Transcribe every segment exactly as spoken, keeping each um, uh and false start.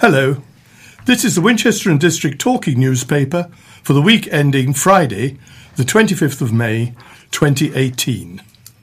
Hello, this is the Winchester and District Talking newspaper for the week ending Friday, the twenty-fifth of May, twenty eighteen.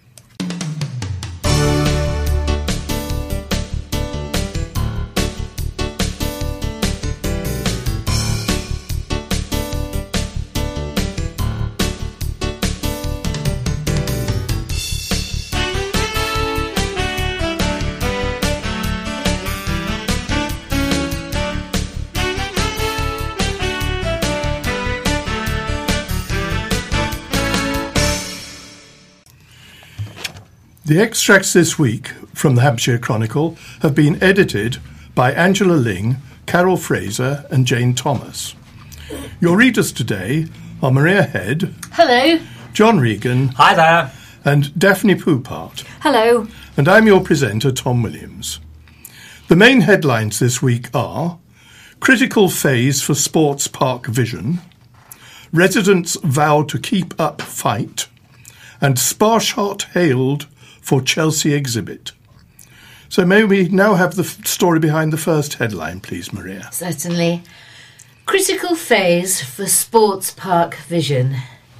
The extracts this week from the Hampshire Chronicle have been edited by Angela Ling, Carol Fraser and Jane Thomas. Your readers today are Maria Head. Hello. John Regan. Hi there. And Daphne Poupart. Hello. And I'm your presenter, Tom Williams. The main headlines this week are Critical Phase for Sports Park Vision, Residents Vow to Keep Up Fight, and Sparshot hailed for Chelsea exhibit. So may we now have the f- story behind the first headline, please, Maria? Certainly. Critical phase for sports park vision.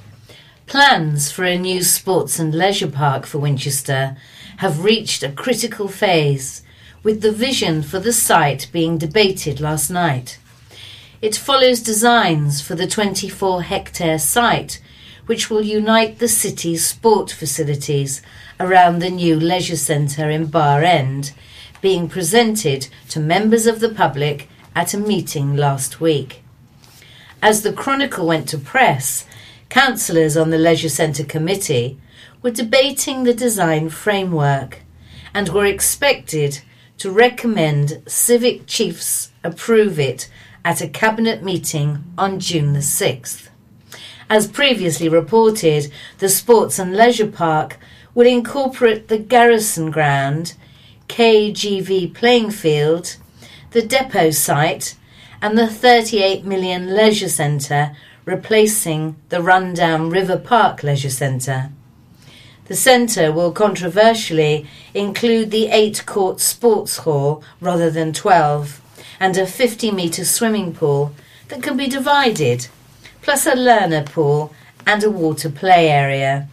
Plans for a new sports and leisure park for Winchester have reached a critical phase, with the vision for the site being debated last night. It follows designs for the twenty-four hectare site, which will unite the city's sport facilities around the new leisure centre in Bar End, being presented to members of the public at a meeting last week. As the Chronicle went to press, councillors on the Leisure Centre Committee were debating the design framework and were expected to recommend civic chiefs approve it at a cabinet meeting on June the sixth. As previously reported, the Sports and Leisure Park will incorporate the Garrison Ground, K G V playing field, the depot site and the thirty-eight million leisure centre, replacing the rundown River Park Leisure Centre. The centre will controversially include the eight-court sports hall rather than twelve, and a fifty metre swimming pool that can be divided, plus a learner pool and a water play area.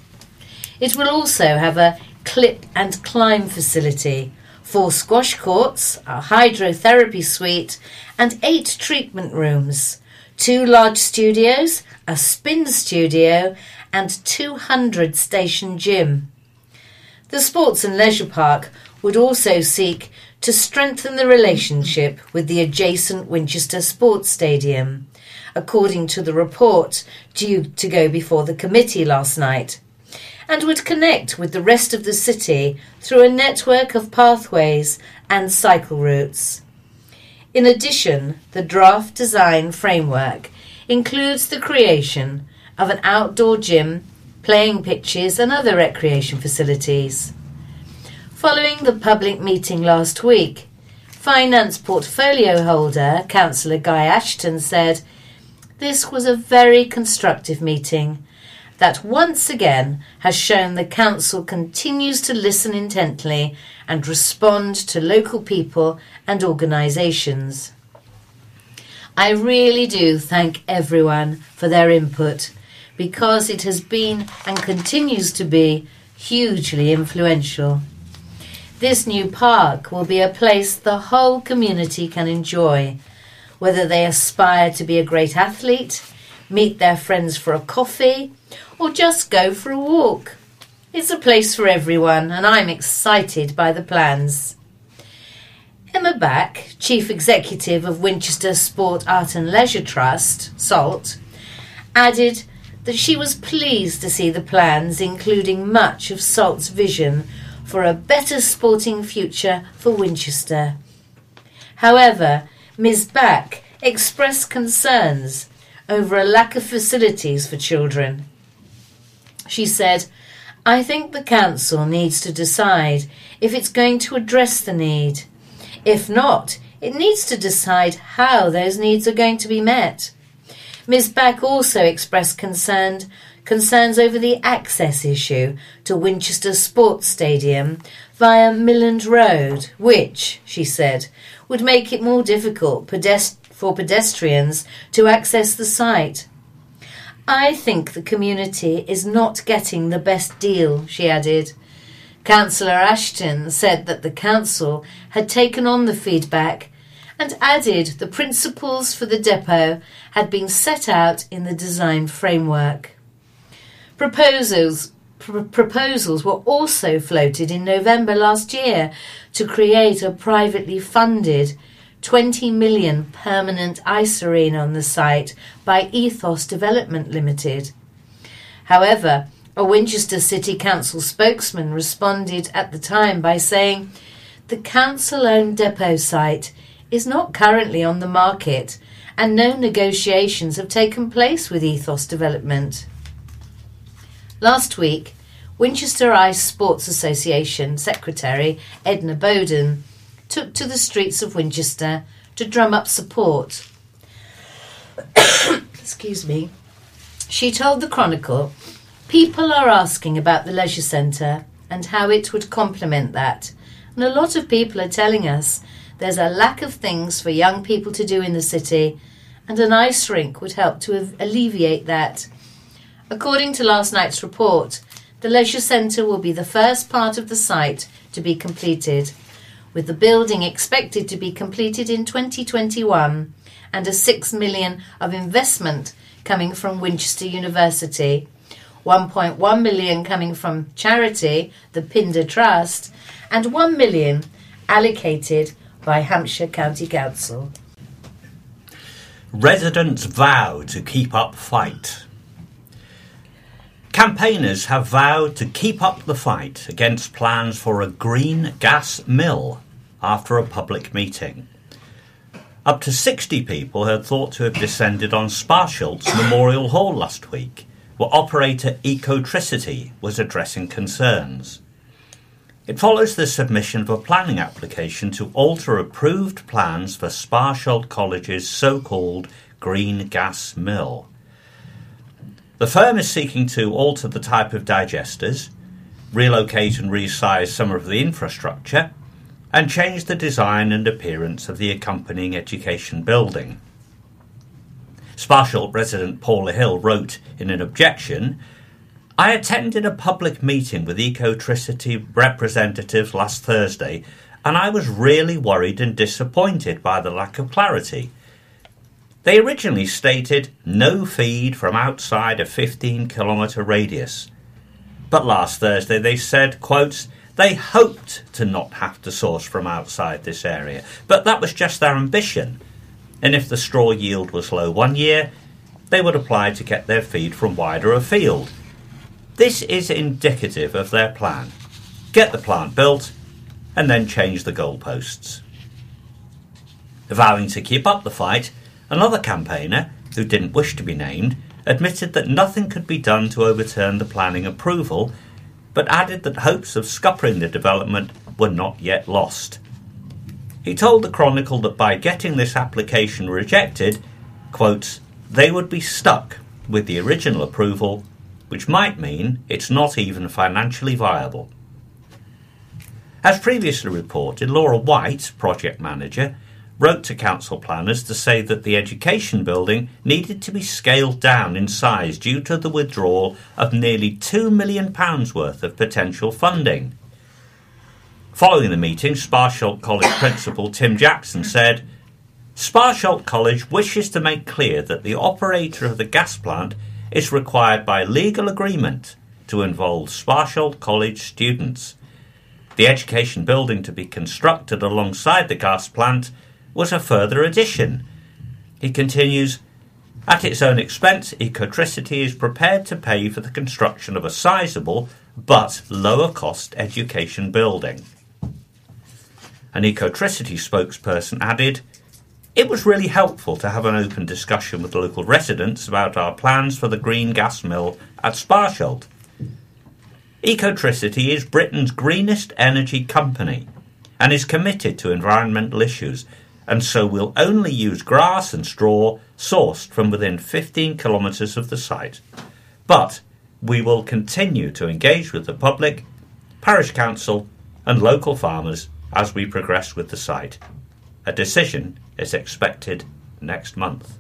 It will also have a clip and climb facility, four squash courts, a hydrotherapy suite and eight treatment rooms, two large studios, a spin studio and two hundred station gym. The Sports and Leisure Park would also seek to strengthen the relationship with the adjacent Winchester Sports Stadium, according to the report due to go before the committee last night, and would connect with the rest of the city through a network of pathways and cycle routes. In addition, the draft design framework includes the creation of an outdoor gym, playing pitches and other recreation facilities. Following the public meeting last week, Finance Portfolio Holder Councillor Guy Ashton said, "This was a very constructive meeting that once again has shown the council continues to listen intently and respond to local people and organisations. I really do thank everyone for their input, because it has been and continues to be hugely influential. This new park will be a place the whole community can enjoy, whether they aspire to be a great athlete, meet their friends for a coffee, or just go for a walk. It's a place for everyone, and I'm excited by the plans." Emma Back, Chief Executive of Winchester Sport, Art and Leisure Trust, SALT, added that she was pleased to see the plans, including much of SALT's vision for a better sporting future for Winchester. However, Miz Back expressed concerns over a lack of facilities for children. She said, "I think the council needs to decide if it's going to address the need. If not, it needs to decide how those needs are going to be met." Miz Back also expressed concern, concerns over the access issue to Winchester Sports Stadium via Milland Road, which, she said, would make it more difficult pedest- for pedestrians to access the site. I think the community is not getting the best deal, she added. Councillor Ashton said that the council had taken on the feedback and added the principles for the depot had been set out in the design framework. Proposals, pr- proposals were also floated in November last year to create a privately funded twenty million permanent ice arena on the site by Ethos Development Limited. However, a Winchester City Council spokesman responded at the time by saying, "The council-owned depot site is not currently on the market and no negotiations have taken place with Ethos Development." Last week, Winchester Ice Sports Association Secretary Edna Bowden took to the streets of Winchester to drum up support. Excuse me. She told the Chronicle, "People are asking about the leisure centre and how it would complement that. And a lot of people are telling us there's a lack of things for young people to do in the city, and an ice rink would help to alleviate that." According to last night's report, the leisure centre will be the first part of the site to be completed, with the building expected to be completed in twenty twenty-one and a six million pounds of investment coming from Winchester University, one point one million pounds coming from charity, the Pinder Trust, and one million pounds allocated by Hampshire County Council. Residents vow to keep up fight. Campaigners have vowed to keep up the fight against plans for a green gas mill after a public meeting. Up to sixty people are thought to have descended on Sparshilt's Memorial Hall last week, where operator Ecotricity was addressing concerns. It follows the submission of a planning application to alter approved plans for Sparsholt College's so-called green gas mill. The firm is seeking to alter the type of digesters, relocate and resize some of the infrastructure, and change the design and appearance of the accompanying education building. Sparsholt resident Paula Hill wrote in an objection, "I attended a public meeting with Ecotricity representatives last Thursday, and I was really worried and disappointed by the lack of clarity. They originally stated no feed from outside a fifteen kilometre radius. But last Thursday they said, quotes, they hoped to not have to source from outside this area, but that was just their ambition. And if the straw yield was low one year, they would apply to get their feed from wider afield. This is indicative of their plan. Get the plant built and then change the goalposts." Vowing to keep up the fight, another campaigner, who didn't wish to be named, admitted that nothing could be done to overturn the planning approval, but added that hopes of scuppering the development were not yet lost. He told the Chronicle that by getting this application rejected, quotes, they would be stuck with the original approval, which might mean it's not even financially viable. As previously reported, Laura White, project manager, wrote to council planners to say that the education building needed to be scaled down in size due to the withdrawal of nearly two million pounds worth of potential funding. Following the meeting, Sparsholt College Principal Tim Jackson said, "Sparsholt College wishes to make clear that the operator of the gas plant is required by legal agreement to involve Sparsholt College students. The education building to be constructed alongside the gas plant was a further addition." He continues, "At its own expense, Ecotricity is prepared to pay for the construction of a sizable but lower-cost education building." An Ecotricity spokesperson added, "It was really helpful to have an open discussion with local residents about our plans for the green gas mill at Sparsholt. Ecotricity is Britain's greenest energy company and is committed to environmental issues, and so will only use grass and straw sourced from within fifteen kilometres of the site. But we will continue to engage with the public, parish council and local farmers as we progress with the site. A decision is expected next month.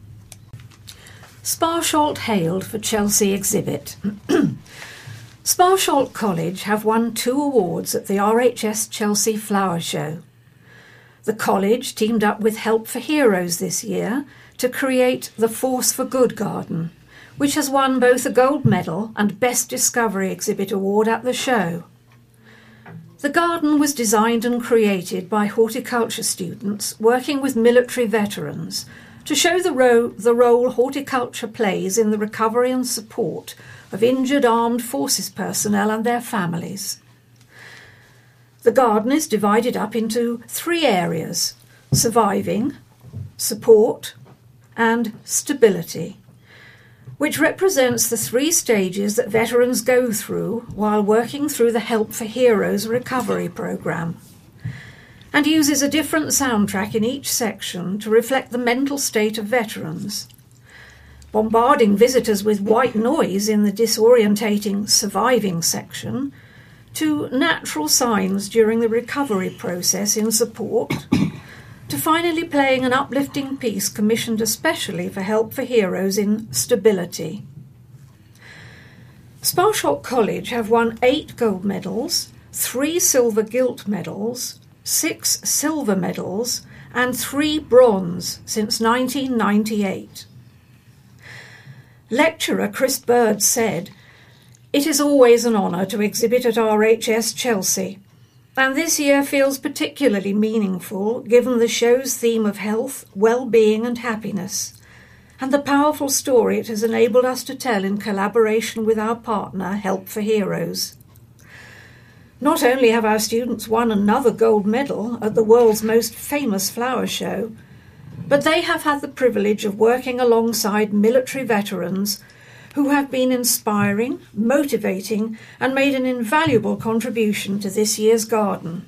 Sparsholt hailed for Chelsea exhibit. Sparsholt College have won two awards at the R H S Chelsea Flower Show. The college teamed up with Help for Heroes this year to create the Force for Good garden, which has won both a gold medal and Best Discovery Exhibit award at the show. The garden was designed and created by horticulture students working with military veterans to show the, ro- the role horticulture plays in the recovery and support of injured armed forces personnel and their families. The garden is divided up into three areas: surviving, support, and stability, which represents the three stages that veterans go through while working through the Help for Heroes recovery programme, and uses a different soundtrack in each section to reflect the mental state of veterans. Bombarding visitors with white noise in the disorientating surviving section, to natural signs during the recovery process in support, to finally playing an uplifting piece commissioned especially for Help for Heroes in stability. Sparsholt College have won eight gold medals, three silver gilt medals, six silver medals, and three bronze since nineteen ninety-eight. Lecturer Chris Bird said, "It is always an honour to exhibit at R H S Chelsea, and this year feels particularly meaningful given the show's theme of health, well-being and happiness, and the powerful story it has enabled us to tell in collaboration with our partner, Help for Heroes. Not only have our students won another gold medal at the world's most famous flower show, but they have had the privilege of working alongside military veterans who have been inspiring, motivating, and made an invaluable contribution to this year's garden."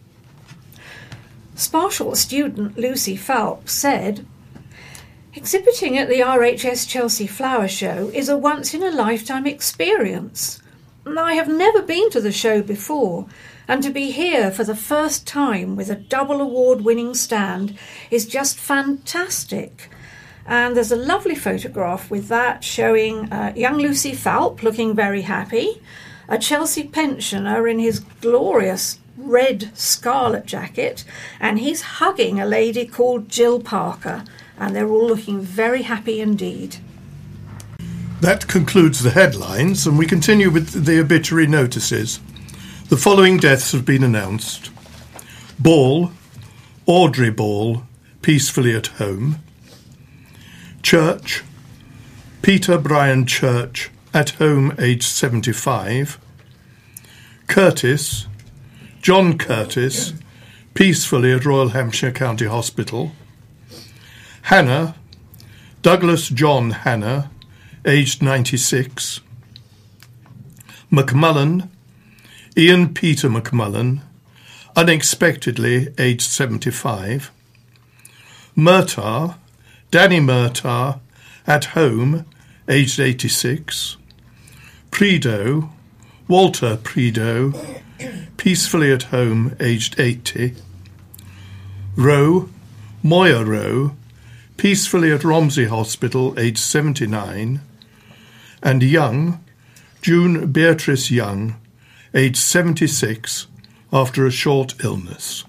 Sparsholt student Lucy Falk said, "Exhibiting at the R H S Chelsea Flower Show is a once-in-a-lifetime experience. I have never been to the show before, and to be here for the first time with a double award-winning stand is just fantastic." And there's a lovely photograph with that showing uh, young Lucy Falk looking very happy, a Chelsea pensioner in his glorious red scarlet jacket, and he's hugging a lady called Jill Parker, and they're all looking very happy indeed. That concludes the headlines, and we continue with the obituary notices. The following deaths have been announced: Ball, Audrey Ball, peacefully at home. Church, Peter Brian Church, at home, aged seventy-five. Curtis, John Curtis, peacefully at Royal Hampshire County Hospital. Hannah, Douglas John Hannah, aged ninety-six. McMullen, Ian Peter McMullen, unexpectedly aged seventy-five. Murtagh, Danny Murtagh, at home, aged eighty-six. Prideaux, Walter Prideaux, peacefully at home, aged eighty. Rowe, Moya Rowe, peacefully at Romsey Hospital, aged seventy-nine. And Young, June Beatrice Young, aged seventy-six, after a short illness.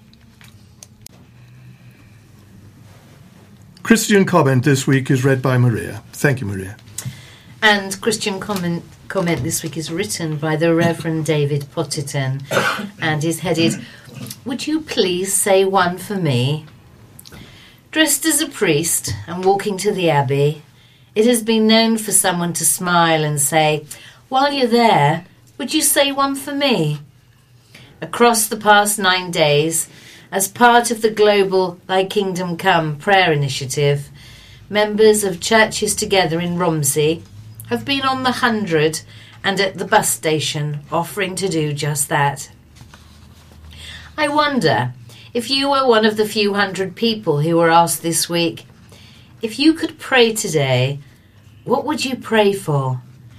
Christian comment this week is read by Maria. Thank you, Maria. And Christian comment comment this week is written by the Reverend David Potterton and is headed, "Would you please say one for me?" Dressed as a priest and walking to the abbey, it has been known for someone to smile and say, "While you're there, would you say one for me?" Across the past nine days, as part of the global Thy Kingdom Come prayer initiative, members of Churches Together in Romsey have been on the hundred and at the bus station offering to do just that. I wonder if you were one of the few hundred people who were asked this week, if you could pray today, what would you pray for?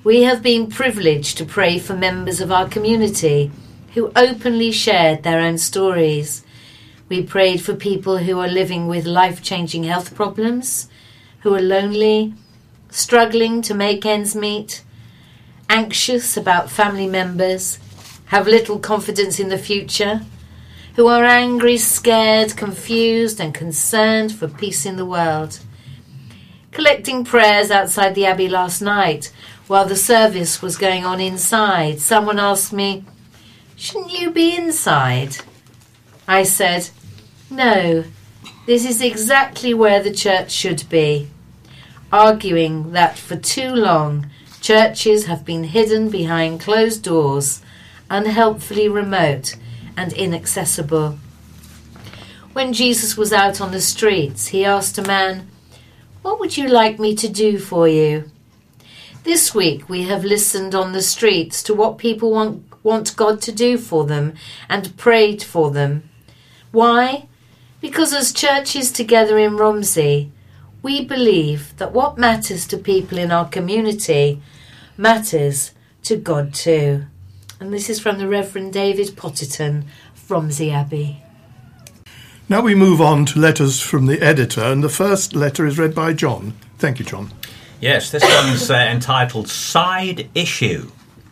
We have been privileged to pray for members of our community who openly shared their own stories. We prayed for people who are living with life-changing health problems, who are lonely, struggling to make ends meet, anxious about family members, have little confidence in the future, who are angry, scared, confused and concerned for peace in the world. Collecting prayers outside the Abbey last night while the service was going on inside, someone asked me, "Shouldn't you be inside?" I said, "No, this is exactly where the church should be," arguing that for too long churches have been hidden behind closed doors, unhelpfully remote and inaccessible. When Jesus was out on the streets, he asked a man, "What would you like me to do for you?" This week we have listened on the streets to what people want, want God to do for them and prayed for them. Why? Because as churches together in Romsey, we believe that what matters to people in our community matters to God too. And this is from the Reverend David Potterton, Romsey Abbey. Now we move on to letters from the editor, and the first letter is read by John. Thank you, John. Yes, this one's uh, entitled Side Issue.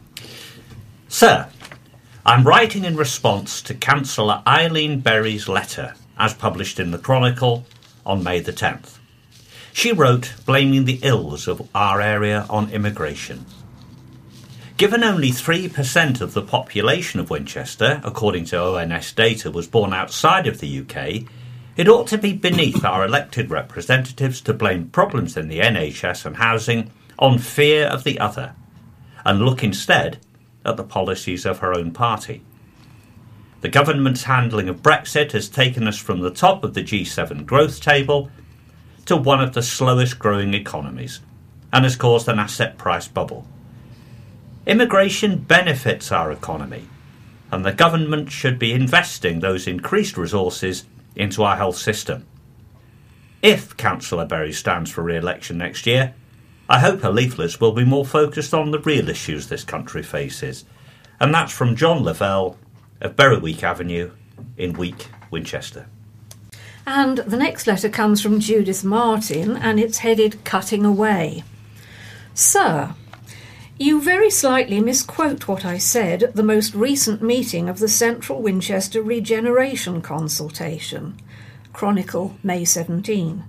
Sir, I'm writing in response to Councillor Eileen Berry's letter, as published in the Chronicle on May the tenth. She wrote blaming the ills of our area on immigration. Given only three percent of the population of Winchester, according to O N S data, was born outside of the U K, it ought to be beneath our elected representatives to blame problems in the N H S and housing on fear of the other, and look instead at the policies of her own party. The government's handling of Brexit has taken us from the top of the G seven growth table to one of the slowest growing economies, and has caused an asset price bubble. Immigration benefits our economy, and the government should be investing those increased resources into our health system. If Councillor Berry stands for re-election next year, I hope her leaflets will be more focused on the real issues this country faces. And that's from John Lavelle of Berwick Avenue in Week, Winchester. And the next letter comes from Judith Martin, and it's headed Cutting Away. Sir, you very slightly misquote what I said at the most recent meeting of the Central Winchester Regeneration Consultation. Chronicle, May seventeenth.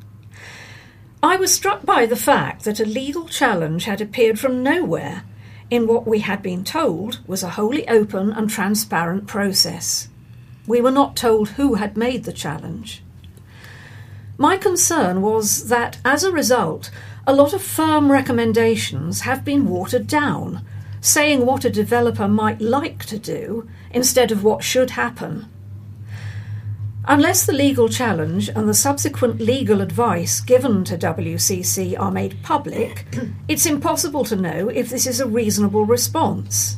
I was struck by the fact that a legal challenge had appeared from nowhere in what we had been told was a wholly open and transparent process. We were not told who had made the challenge. My concern was that, as a result, a lot of firm recommendations have been watered down, saying what a developer might like to do instead of what should happen. Unless the legal challenge and the subsequent legal advice given to W C C are made public, it's impossible to know if this is a reasonable response.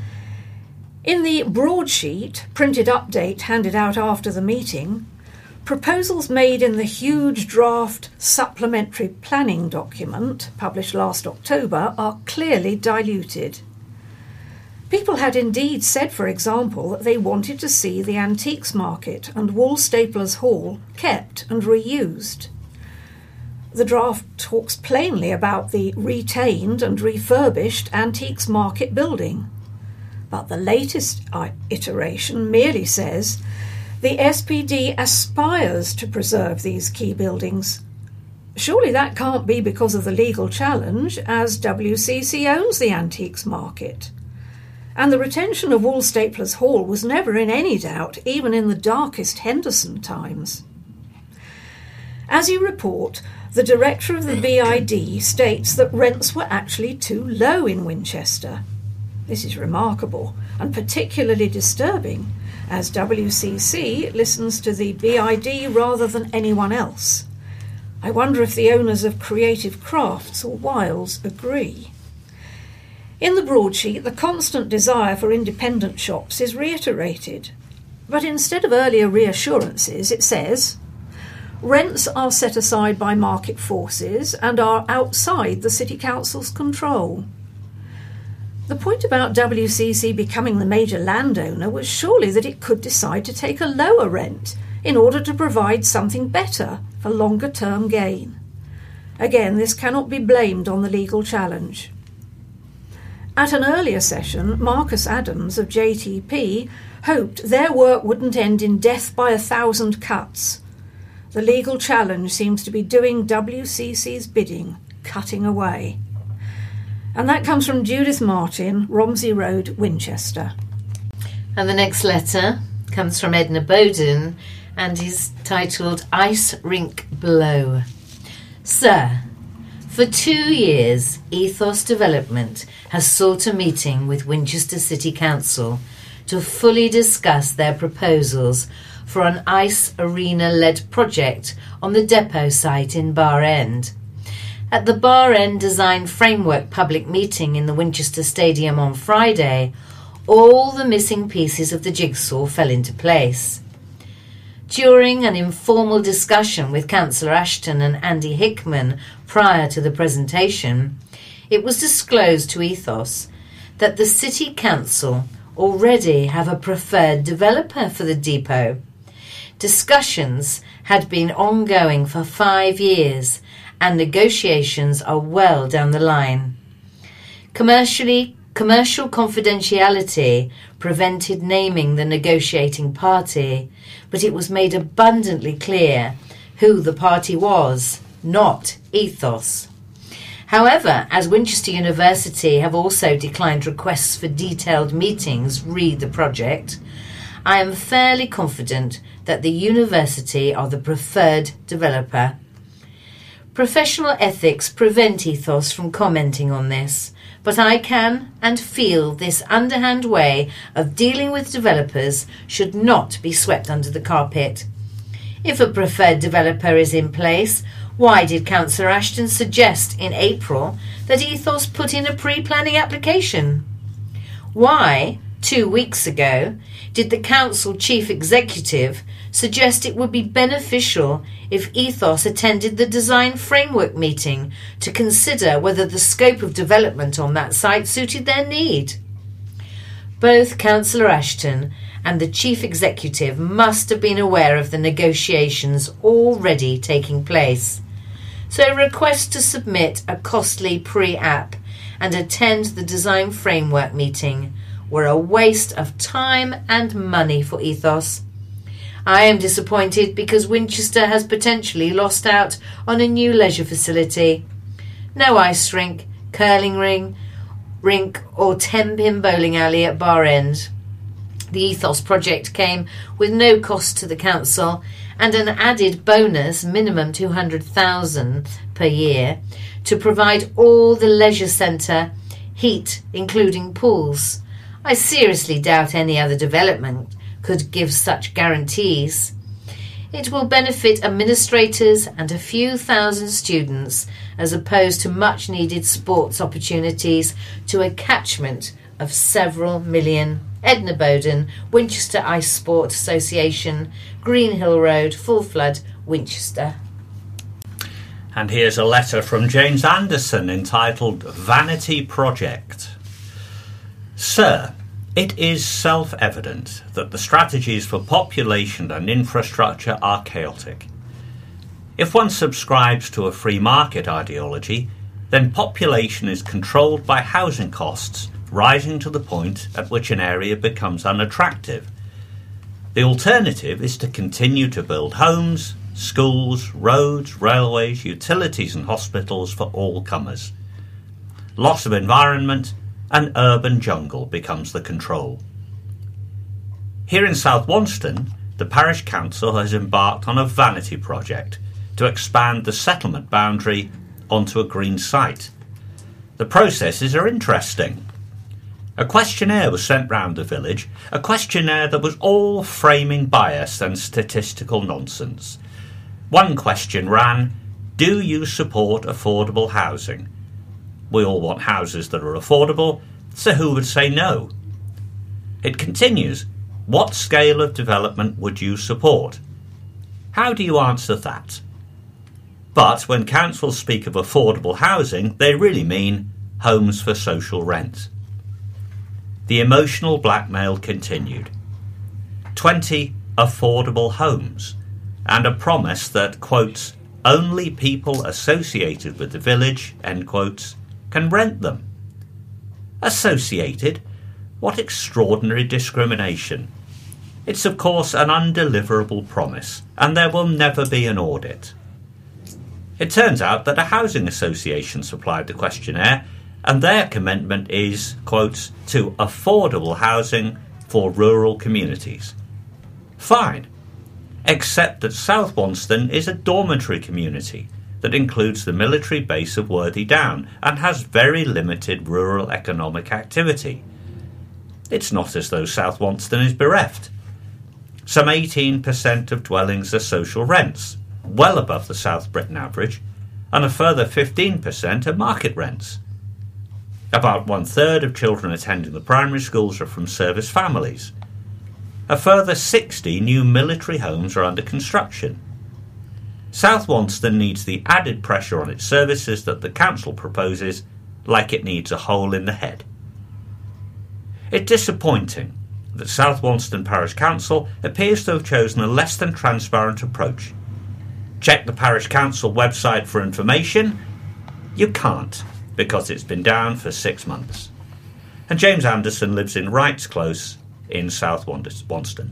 In the broadsheet, printed update handed out after the meeting, proposals made in the huge draft supplementary planning document published last October are clearly diluted. People had indeed said, for example, that they wanted to see the antiques market and Woolstaplers Hall kept and reused. The draft talks plainly about the retained and refurbished antiques market building. But the latest iteration merely says the S P D aspires to preserve these key buildings. Surely that can't be because of the legal challenge, as W C C owns the antiques market. And the retention of Woolstaplers Hall was never in any doubt, even in the darkest Henderson times. As you report, the director of the B I D states that rents were actually too low in Winchester. This is remarkable and particularly disturbing, as W C C listens to the B I D rather than anyone else. I wonder if the owners of Creative Crafts or Wiles agree. In the broadsheet, the constant desire for independent shops is reiterated, but instead of earlier reassurances, it says, rents are set aside by market forces and are outside the City Council's control. The point about W C C becoming the major landowner was surely that it could decide to take a lower rent in order to provide something better for longer-term gain. Again, this cannot be blamed on the legal challenge. At an earlier session, Marcus Adams of J T P hoped their work wouldn't end in death by a thousand cuts. The legal challenge seems to be doing W C C's bidding, cutting away. And that comes from Judith Martin, Romsey Road, Winchester. And the next letter comes from Edna Bowden and is titled Ice Rink Below. Sir, for two years, Ethos Development has sought a meeting with Winchester City Council to fully discuss their proposals for an ice arena-led project on the depot site in Bar End. At the Bar End Design Framework public meeting in the Winchester Stadium on Friday, all the missing pieces of the jigsaw fell into place. During an informal discussion with Councillor Ashton and Andy Hickman prior to the presentation, it was disclosed to Ethos that the City Council already have a preferred developer for the depot. Discussions had been ongoing for five years and negotiations are well down the line. Commercially, commercial confidentiality prevented naming the negotiating party, but it was made abundantly clear who the party was, not Ethos. However, as Winchester University have also declined requests for detailed meetings re the project, I am fairly confident that the university are the preferred developer. Professional ethics prevent Ethos from commenting on this, but I can and feel this underhand way of dealing with developers should not be swept under the carpet. If a preferred developer is in place, why did Councillor Ashton suggest in April that Ethos put in a pre-planning application? Why, two weeks ago, did the Council Chief Executive suggest it would be beneficial if Ethos attended the design framework meeting to consider whether the scope of development on that site suited their need? Both Councillor Ashton and the Chief Executive must have been aware of the negotiations already taking place. So a request to submit a costly pre-app and attend the design framework meeting were a waste of time and money for Ethos. I am disappointed because Winchester has potentially lost out on a new leisure facility. No ice rink, curling ring, rink or ten-pin bowling alley at Bar End. The Ethos project came with no cost to the council and an added bonus, minimum two hundred thousand dollars per year, to provide all the leisure centre, heat, including pools. I seriously doubt any other development could give such guarantees. It will benefit administrators and a few thousand students as opposed to much needed sports opportunities to a catchment of several million. Edna Bowden, Winchester Ice Sport Association, Green Hill Road, Full Flood, Winchester. And here's a letter from James Anderson entitled Vanity Project. Sir, it is self-evident that the strategies for population and infrastructure are chaotic. If one subscribes to a free market ideology, then population is controlled by housing costs rising to the point at which an area becomes unattractive. The alternative is to continue to build homes, schools, roads, railways, utilities and hospitals for all comers. Loss of environment and urban jungle becomes the control. Here in South Wonston, the parish council has embarked on a vanity project to expand the settlement boundary onto a green site. The processes are interesting. A questionnaire was sent round the village, a questionnaire that was all framing bias and statistical nonsense. One question ran, do you support affordable housing? We all want houses that are affordable, so who would say no? It continues, what scale of development would you support? How do you answer that? But when councils speak of affordable housing, they really mean homes for social rent. the emotional blackmail continued. Twenty affordable homes, and a promise that, quotes, only people associated with the village, end quotes, can rent them. Associated? What extraordinary discrimination. It's of course an undeliverable promise, and there will never be an audit. It turns out that a housing association supplied the questionnaire, and their commitment is, quotes, to affordable housing for rural communities. Fine, except that South Wonston is a dormitory community that includes the military base of Worthy Down and has very limited rural economic activity. It's not as though South Wonston is bereft. Some eighteen percent of dwellings are social rents, well above the South Britain average, and a further fifteen percent are market rents. About one-third of children attending the primary schools are from service families. A further sixty new military homes are under construction. South Wonston needs the added pressure on its services that the council proposes, like it needs a hole in the head. It's disappointing that South Wonston Parish Council appears to have chosen a less than transparent approach. Check the Parish Council website for information. You can't, because it's been down for six months. And James Anderson lives in Wrights Close in South Wonston.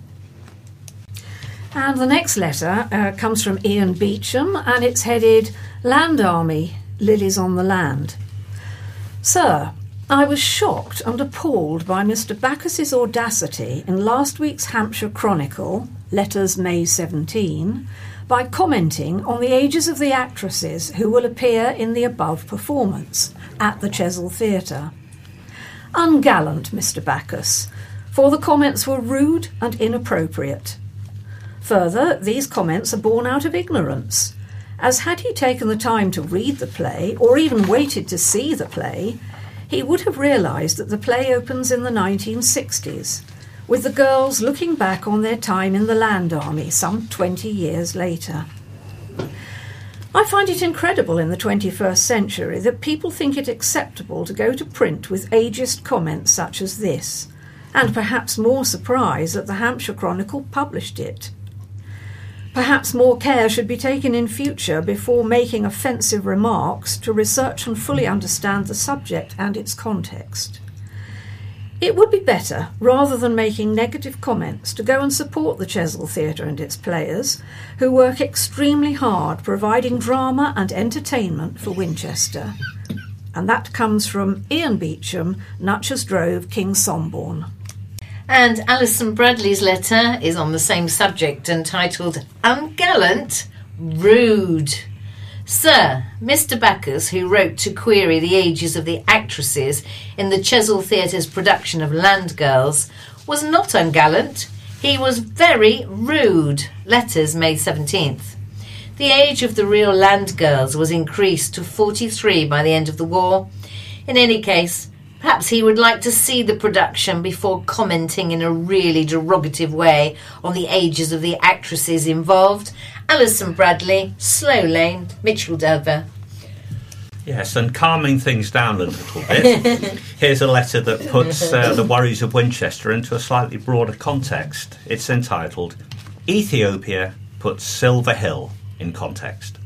And the next letter uh, comes from Ian Beecham, and it's headed Land Army, Lilies on the Land. Sir, I was shocked and appalled by Mister Bacchus's audacity in last week's Hampshire Chronicle, letters May seventeenth, by commenting on the ages of the actresses who will appear in the above performance at the Chesil Theatre. Ungallant, Mister Bacchus, for the comments were rude and inappropriate. Further, these comments are born out of ignorance, as had he taken the time to read the play, or even waited to see the play, he would have realised that the play opens in the nineteen sixties, with the girls looking back on their time in the Land Army some twenty years later. I find it incredible in the twenty-first century that people think it acceptable to go to print with ageist comments such as this, and perhaps more surprise that the Hampshire Chronicle published it. Perhaps more care should be taken in future before making offensive remarks to research and fully understand the subject and its context. It would be better, rather than making negative comments, to go and support the Chesil Theatre and its players, who work extremely hard providing drama and entertainment for Winchester. And that comes from Ian Beecham, Nutchers Drove, King Somborne. And Alison Bradley's letter is on the same subject, entitled Ungallant, Rude. Sir, Mister Bacchus, who wrote to query the ages of the actresses in the Chesil Theatre's production of Land Girls, was not ungallant. He was very rude. Letters May seventeenth. The age of the real Land Girls was increased to forty-three by the end of the war. In any case, perhaps he would like to see the production before commenting in a really derogative way on the ages of the actresses involved. Alison Bradley, Slow Lane, Mitchell Dover. Yes, and calming things down a little bit, here's a letter that puts uh, the worries of Winchester into a slightly broader context. It's entitled, Ethiopia puts Silver Hill in context.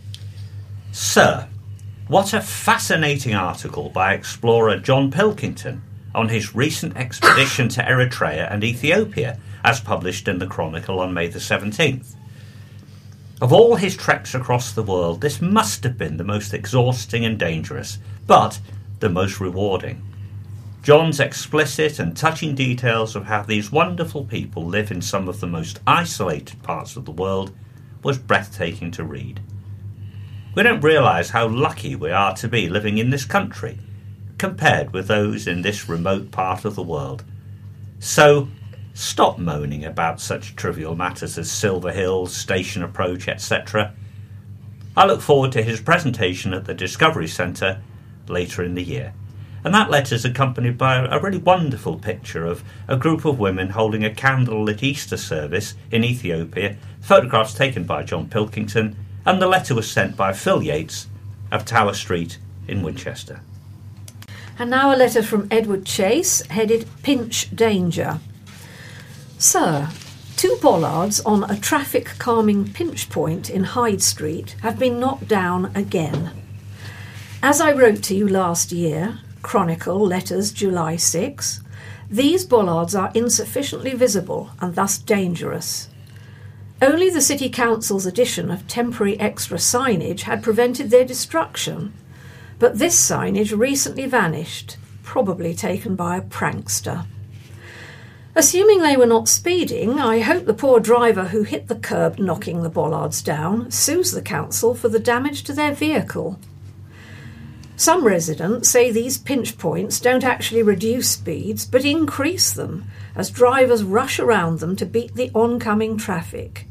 Sir, what a fascinating article by explorer John Pilkington on his recent expedition to Eritrea and Ethiopia, as published in the Chronicle on May the seventeenth. Of all his treks across the world, this must have been the most exhausting and dangerous, but the most rewarding. John's explicit and touching details of how these wonderful people live in some of the most isolated parts of the world was breathtaking to read. We don't realise how lucky we are to be living in this country, compared with those in this remote part of the world. So, stop moaning about such trivial matters as Silver Hill, station approach, et cetera. I look forward to his presentation at the Discovery Centre later in the year. And that letter is accompanied by a really wonderful picture of a group of women holding a candlelit Easter service in Ethiopia, photographs taken by John Pilkington, and the letter was sent by Phil Yates of Tower Street in Winchester. And now a letter from Edward Chase, headed Pinch Danger. Sir, two bollards on a traffic calming pinch point in Hyde Street have been knocked down again. As I wrote to you last year, Chronicle, letters July sixth, these bollards are insufficiently visible and thus dangerous. Only the City Council's addition of temporary extra signage had prevented their destruction, but this signage recently vanished, probably taken by a prankster. Assuming they were not speeding, I hope the poor driver who hit the curb knocking the bollards down sues the council for the damage to their vehicle. Some residents say these pinch points don't actually reduce speeds but increase them as drivers rush around them to beat the oncoming traffic.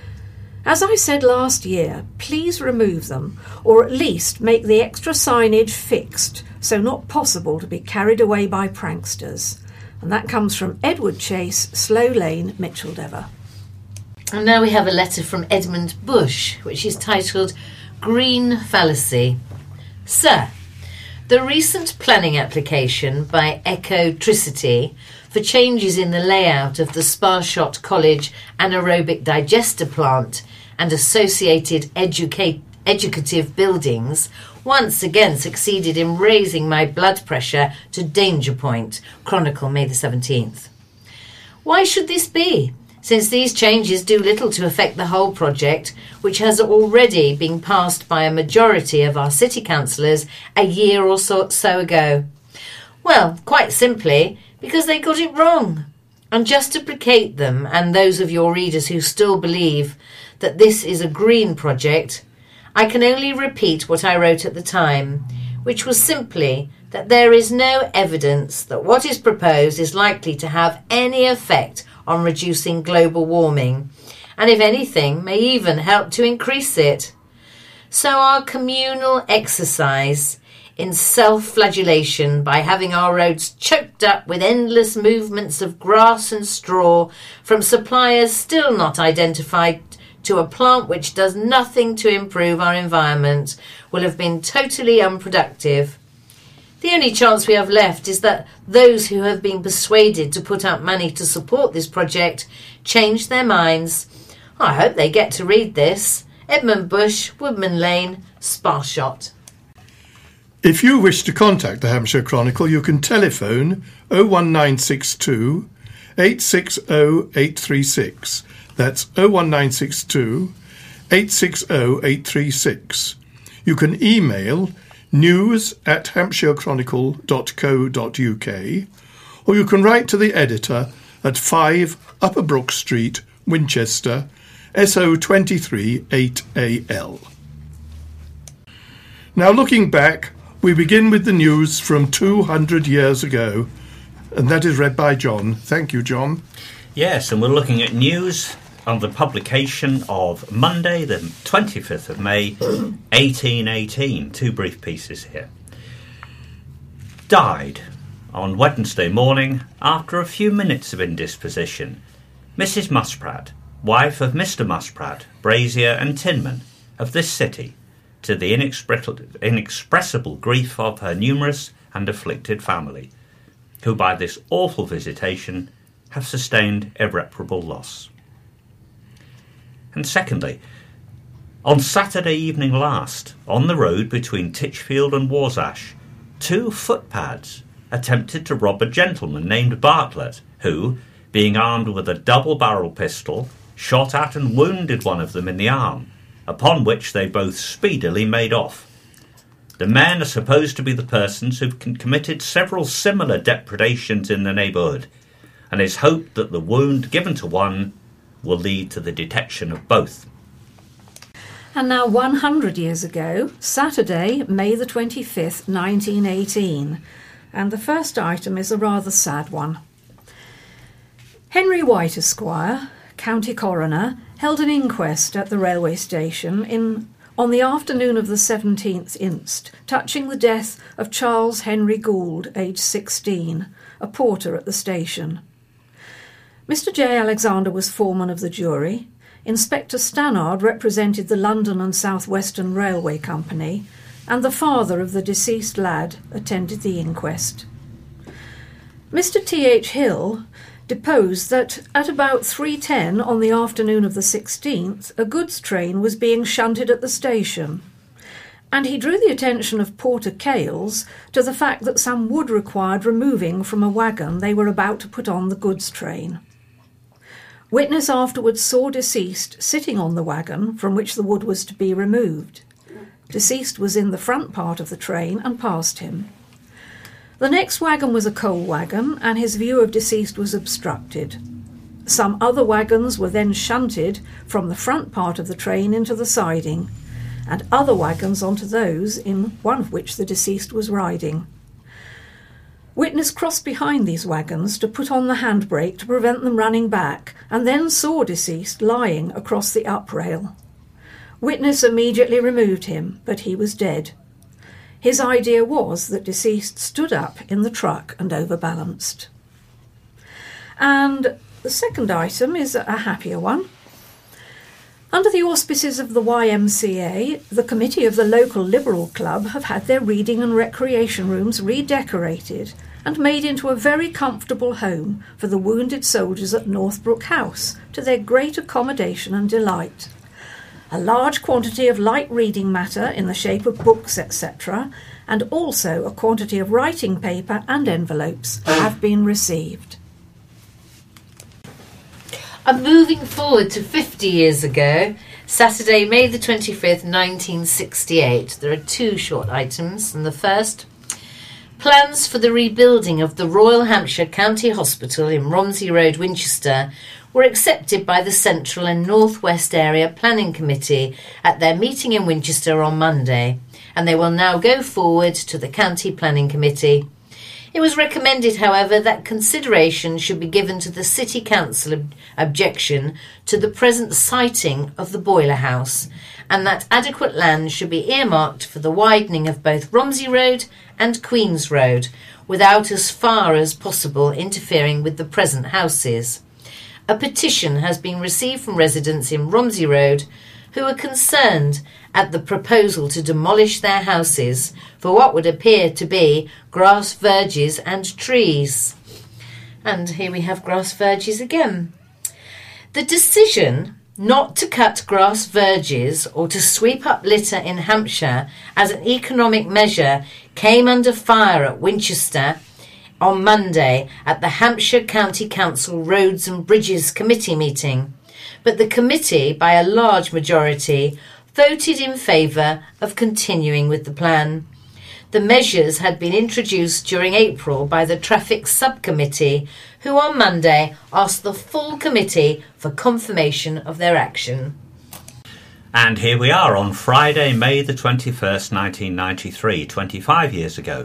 As I said last year, please remove them, or at least make the extra signage fixed so not possible to be carried away by pranksters. And that comes from Edward Chase, Slow Lane, Micheldever. And now we have a letter from Edmund Bush, which is titled Green Fallacy. Sir, the recent planning application by Ecotricity for changes in the layout of the Sparshot College anaerobic digester plant and associated educate, educative buildings once again succeeded in raising my blood pressure to danger point. Chronicle, May the seventeenth. Why should this be, since these changes do little to affect the whole project, which has already been passed by a majority of our city councillors a year or so, so ago? Well, quite simply, because they got it wrong. And just to placate them and those of your readers who still believe that this is a green project, I can only repeat what I wrote at the time, which was simply that there is no evidence that what is proposed is likely to have any effect on reducing global warming, and if anything, may even help to increase it. So our communal exercise in self-flagellation by having our roads choked up with endless movements of grass and straw from suppliers still not identified to a plant which does nothing to improve our environment will have been totally unproductive. The only chance we have left is that those who have been persuaded to put up money to support this project change their minds. I hope they get to read this. Edmund Bush, Woodman Lane, Sparshot. If you wish to contact the Hampshire Chronicle, you can telephone oh one nine six two, eight six oh, eight three six. That's oh one nine six two, eight six oh, eight three six. You can email news at hampshirechronicle dot co dot uk, or you can write to the editor at five Upper Brook Street, Winchester, S O two three eight A L. Now, looking back, we begin with the news from two hundred years ago, and that is read by John. Thank you, John. Yes, and we're looking at news on the publication of Monday, the twenty-fifth of May, eighteen eighteen. Two brief pieces here. Died on Wednesday morning after a few minutes of indisposition, Missus Muspratt, wife of Mister Muspratt, brazier and tinman of this city, to the inexpressible, inexpressible grief of her numerous and afflicted family, who by this awful visitation have sustained irreparable loss. And secondly, on Saturday evening last, on the road between Titchfield and Warsash, two footpads attempted to rob a gentleman named Bartlett, who, being armed with a double-barrel pistol, shot at and wounded one of them in the arm, upon which they both speedily made off. The men are supposed to be the persons who've committed several similar depredations in the neighbourhood, and it's hoped that the wound given to one will lead to the detection of both. And now one hundred years ago, Saturday, May the twenty-fifth, nineteen eighteen, and the first item is a rather sad one. Henry White Esquire, County Coroner, held an inquest at the railway station in on the afternoon of the seventeenth inst, touching the death of Charles Henry Gould, aged sixteen, a porter at the station. Mister J. Alexander was foreman of the jury. Inspector Stannard represented the London and South Western Railway Company, and the father of the deceased lad attended the inquest. Mister T H Hill deposed that at about three ten on the afternoon of the sixteenth, a goods train was being shunted at the station, and he drew the attention of Porter Cales to the fact that some wood required removing from a wagon they were about to put on the goods train. Witness afterwards saw deceased sitting on the wagon from which the wood was to be removed. Deceased was in the front part of the train and passed him. The next wagon was a coal wagon, and his view of deceased was obstructed. Some other wagons were then shunted from the front part of the train into the siding, and other wagons onto those in one of which the deceased was riding. Witness crossed behind these wagons to put on the handbrake to prevent them running back, and then saw deceased lying across the uprail. Witness immediately removed him, but he was dead. His idea was that deceased stood up in the truck and overbalanced. And the second item is a happier one. Under the auspices of the Y M C A, the committee of the local Liberal Club have had their reading and recreation rooms redecorated and made into a very comfortable home for the wounded soldiers at Northbrook House, to their great accommodation and delight. A large quantity of light reading matter in the shape of books, et cetera, and also a quantity of writing paper and envelopes have been received. And moving forward to fifty years ago, Saturday, May the twenty-fifth, nineteen sixty-eight. There are two short items, and the first: plans for the rebuilding of the Royal Hampshire County Hospital in Romsey Road, Winchester, were accepted by the Central and North West Area Planning Committee at their meeting in Winchester on Monday, and they will now go forward to the County Planning Committee. It was recommended, however, that consideration should be given to the City Council ob- objection to the present siting of the boiler house, and that adequate land should be earmarked for the widening of both Romsey Road and Queen's Road, without as far as possible interfering with the present houses. A petition has been received from residents in Romsey Road who are concerned at the proposal to demolish their houses for what would appear to be grass verges and trees. And here we have grass verges again. The decision not to cut grass verges or to sweep up litter in Hampshire as an economic measure came under fire at Winchester on Monday at the Hampshire County Council Roads and Bridges Committee meeting, but the committee, by a large majority, voted in favour of continuing with the plan. The measures had been introduced during April by the Traffic Subcommittee, who on Monday asked the full committee for confirmation of their action. And here we are on Friday, May the twenty-first, nineteen ninety-three, twenty-five years ago.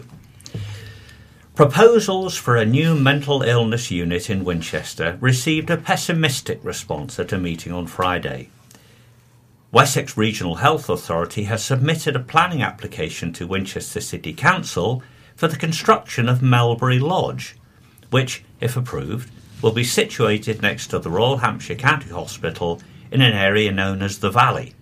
Proposals for a new mental illness unit in Winchester received a pessimistic response at a meeting on Friday. Wessex Regional Health Authority has submitted a planning application to Winchester City Council for the construction of Melbury Lodge, which, if approved, will be situated next to the Royal Hampshire County Hospital in an area known as the Valley.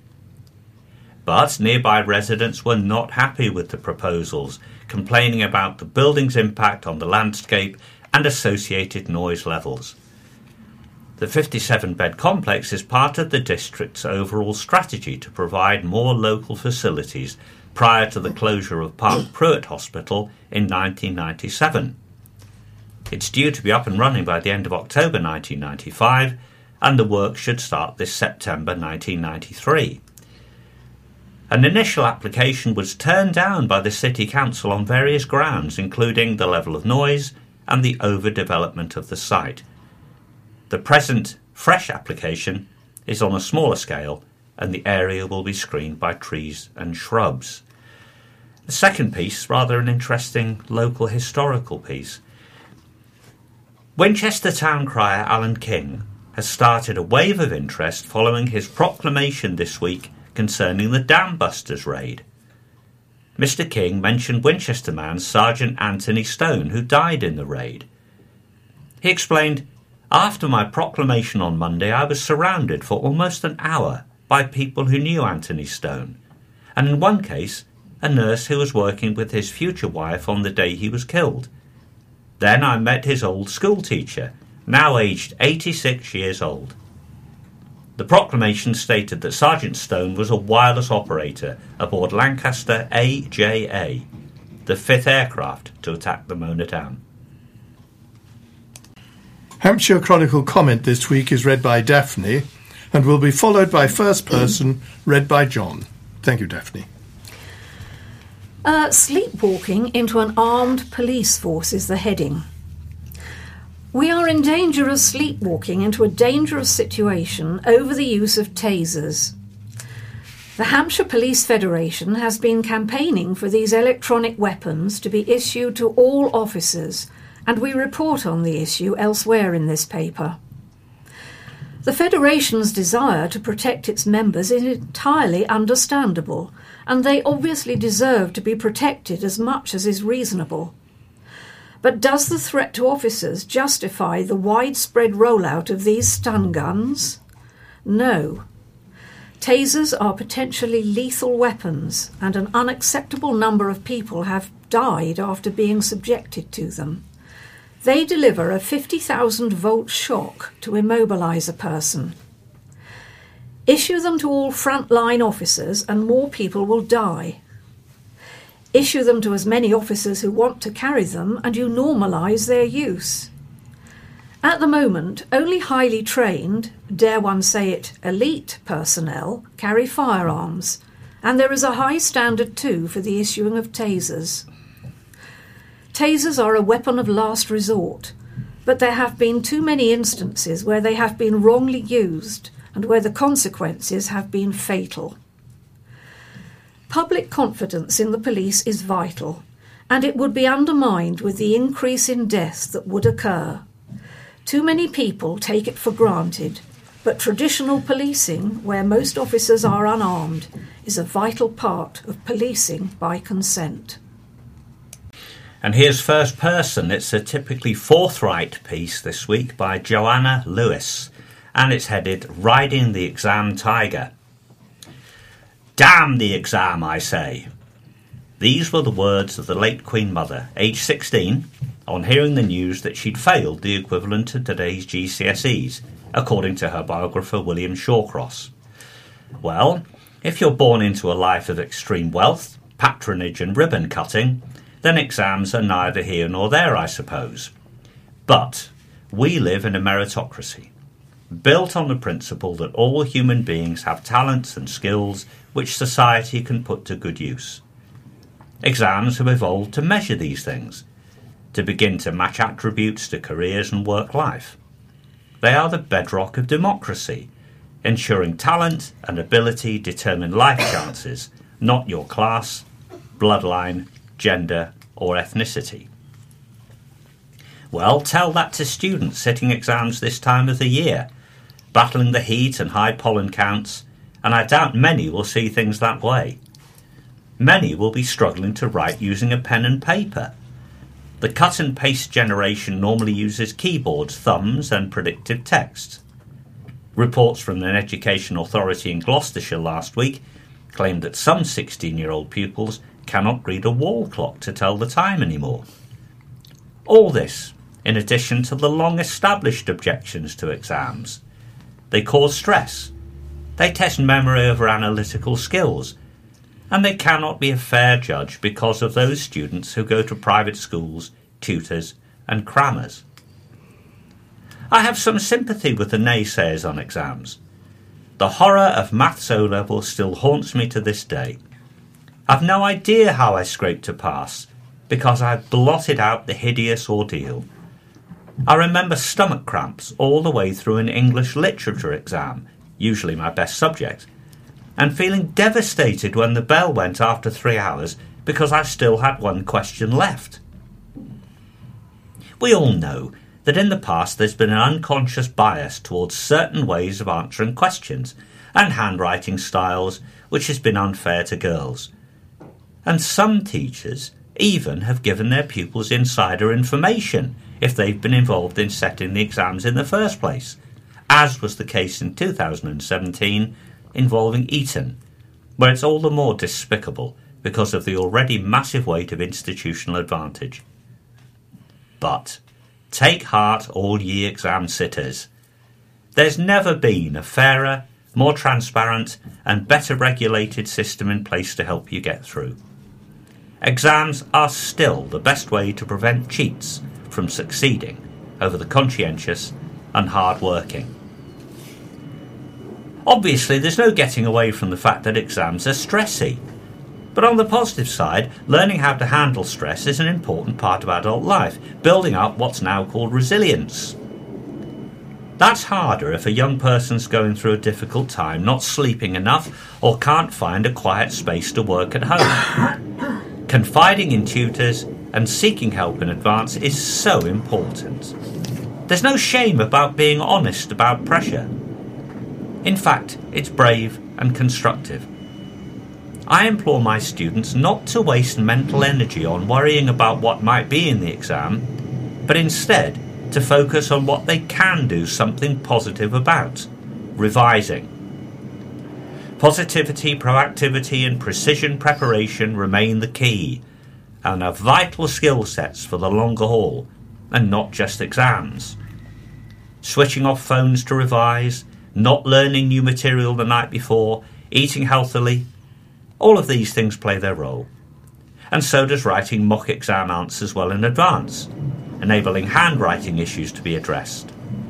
But nearby residents were not happy with the proposals, complaining about the building's impact on the landscape and associated noise levels. The fifty-seven bed complex is part of the district's overall strategy to provide more local facilities prior to the closure of Park Pruitt Hospital in nineteen ninety-seven. It's due to be up and running by the end of October nineteen ninety-five, and the work should start this September nineteen ninety-three. An initial application was turned down by the City Council on various grounds, including the level of noise and the overdevelopment of the site. The present fresh application is on a smaller scale, and the area will be screened by trees and shrubs. The second piece, rather an interesting local historical piece. Winchester Town Crier Alan King has started a wave of interest following his proclamation this week concerning the Dam Busters raid. Mister King mentioned Winchester man Sergeant Anthony Stone, who died in the raid. He explained, "After my proclamation on Monday, I was surrounded for almost an hour by people who knew Anthony Stone, and in one case, a nurse who was working with his future wife on the day he was killed. Then I met his old school teacher, now aged eighty-six years old. The proclamation stated that Sergeant Stone was a wireless operator aboard Lancaster A J A, the fifth aircraft to attack the Mona Down. Hampshire Chronicle comment this week is read by Daphne and will be followed by First Person, read by John. Thank you, Daphne. Uh, sleepwalking into an armed police force is the heading. We are in danger of sleepwalking into a dangerous situation over the use of tasers. The Hampshire Police Federation has been campaigning for these electronic weapons to be issued to all officers, and we report on the issue elsewhere in this paper. The Federation's desire to protect its members is entirely understandable, and they obviously deserve to be protected as much as is reasonable. But does the threat to officers justify the widespread rollout of these stun guns? No. Tasers are potentially lethal weapons, and an unacceptable number of people have died after being subjected to them. They deliver a fifty thousand volt shock to immobilise a person. Issue them to all frontline officers and more people will die. Issue them to as many officers who want to carry them and you normalise their use. At the moment, only highly trained, dare one say it, elite personnel carry firearms, and there is a high standard too for the issuing of tasers. Tasers are a weapon of last resort, but there have been too many instances where they have been wrongly used and where the consequences have been fatal. Public confidence in the police is vital, and it would be undermined with the increase in deaths that would occur. Too many people take it for granted, but traditional policing, where most officers are unarmed, is a vital part of policing by consent. And here's First Person. It's a typically forthright piece this week by Joanna Lewis, and it's headed Riding the Exam Tiger. Damn the exam, I say. These were the words of the late Queen Mother, aged sixteen, on hearing the news that she'd failed the equivalent to today's G C S Es, according to her biographer William Shawcross. Well, if you're born into a life of extreme wealth, patronage and ribbon cutting, then exams are neither here nor there, I suppose. But we live in a meritocracy, built on the principle that all human beings have talents and skills which society can put to good use. Exams have evolved to measure these things, to begin to match attributes to careers and work life. They are the bedrock of democracy, ensuring talent and ability determine life chances, not your class, bloodline, gender or ethnicity. Well, tell that to students sitting exams this time of the year, battling the heat and high pollen counts, and I doubt many will see things that way. Many will be struggling to write using a pen and paper. The cut and paste generation normally uses keyboards, thumbs and predictive text. Reports from an education authority in Gloucestershire last week claimed that some sixteen-year-old pupils cannot read a wall clock to tell the time anymore. All this, in addition to the long-established objections to exams. They cause stress. They test memory over analytical skills, and they cannot be a fair judge because of those students who go to private schools, tutors and crammers. I have some sympathy with the naysayers on exams. The horror of Maths O-Level still haunts me to this day. I've no idea how I scraped to pass, because I've blotted out the hideous ordeal. I remember stomach cramps all the way through an English literature exam, usually my best subject, and feeling devastated when the bell went after three hours because I still had one question left. We all know that in the past there's been an unconscious bias towards certain ways of answering questions and handwriting styles which has been unfair to girls. And some teachers even have given their pupils insider information if they've been involved in setting the exams in the first place, as was the case in two thousand seventeen involving Eton, where it's all the more despicable because of the already massive weight of institutional advantage. But take heart, all ye exam sitters. There's never been a fairer, more transparent and better regulated system in place to help you get through. Exams are still the best way to prevent cheats from succeeding over the conscientious and hard-working. Obviously, there's no getting away from the fact that exams are stressy. But on the positive side, learning how to handle stress is an important part of adult life, building up what's now called resilience. That's harder if a young person's going through a difficult time, not sleeping enough, or can't find a quiet space to work at home. Confiding in tutors and seeking help in advance is so important. There's no shame about being honest about pressure. In fact, it's brave and constructive. I implore my students not to waste mental energy on worrying about what might be in the exam, but instead to focus on what they can do something positive about, revising. Positivity, proactivity and precision preparation remain the key and are vital skill sets for the longer haul and not just exams. Switching off phones to revise, not learning new material the night before, eating healthily, all of these things play their role. And so does writing mock exam answers well in advance, enabling handwriting issues to be addressed.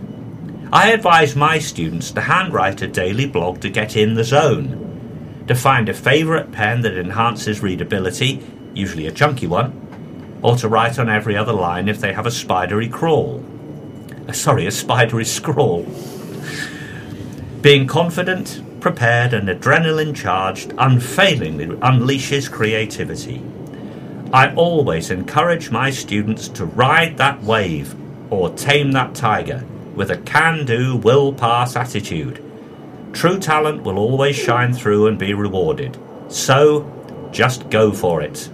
I advise my students to handwrite a daily blog to get in the zone, to find a favourite pen that enhances readability, usually a chunky one, or to write on every other line if they have a spidery crawl. Uh, sorry, a spidery scrawl. Being confident, prepared and adrenaline-charged unfailingly unleashes creativity. I always encourage my students to ride that wave or tame that tiger with a can-do, will-pass attitude. True talent will always shine through and be rewarded. So, just go for it.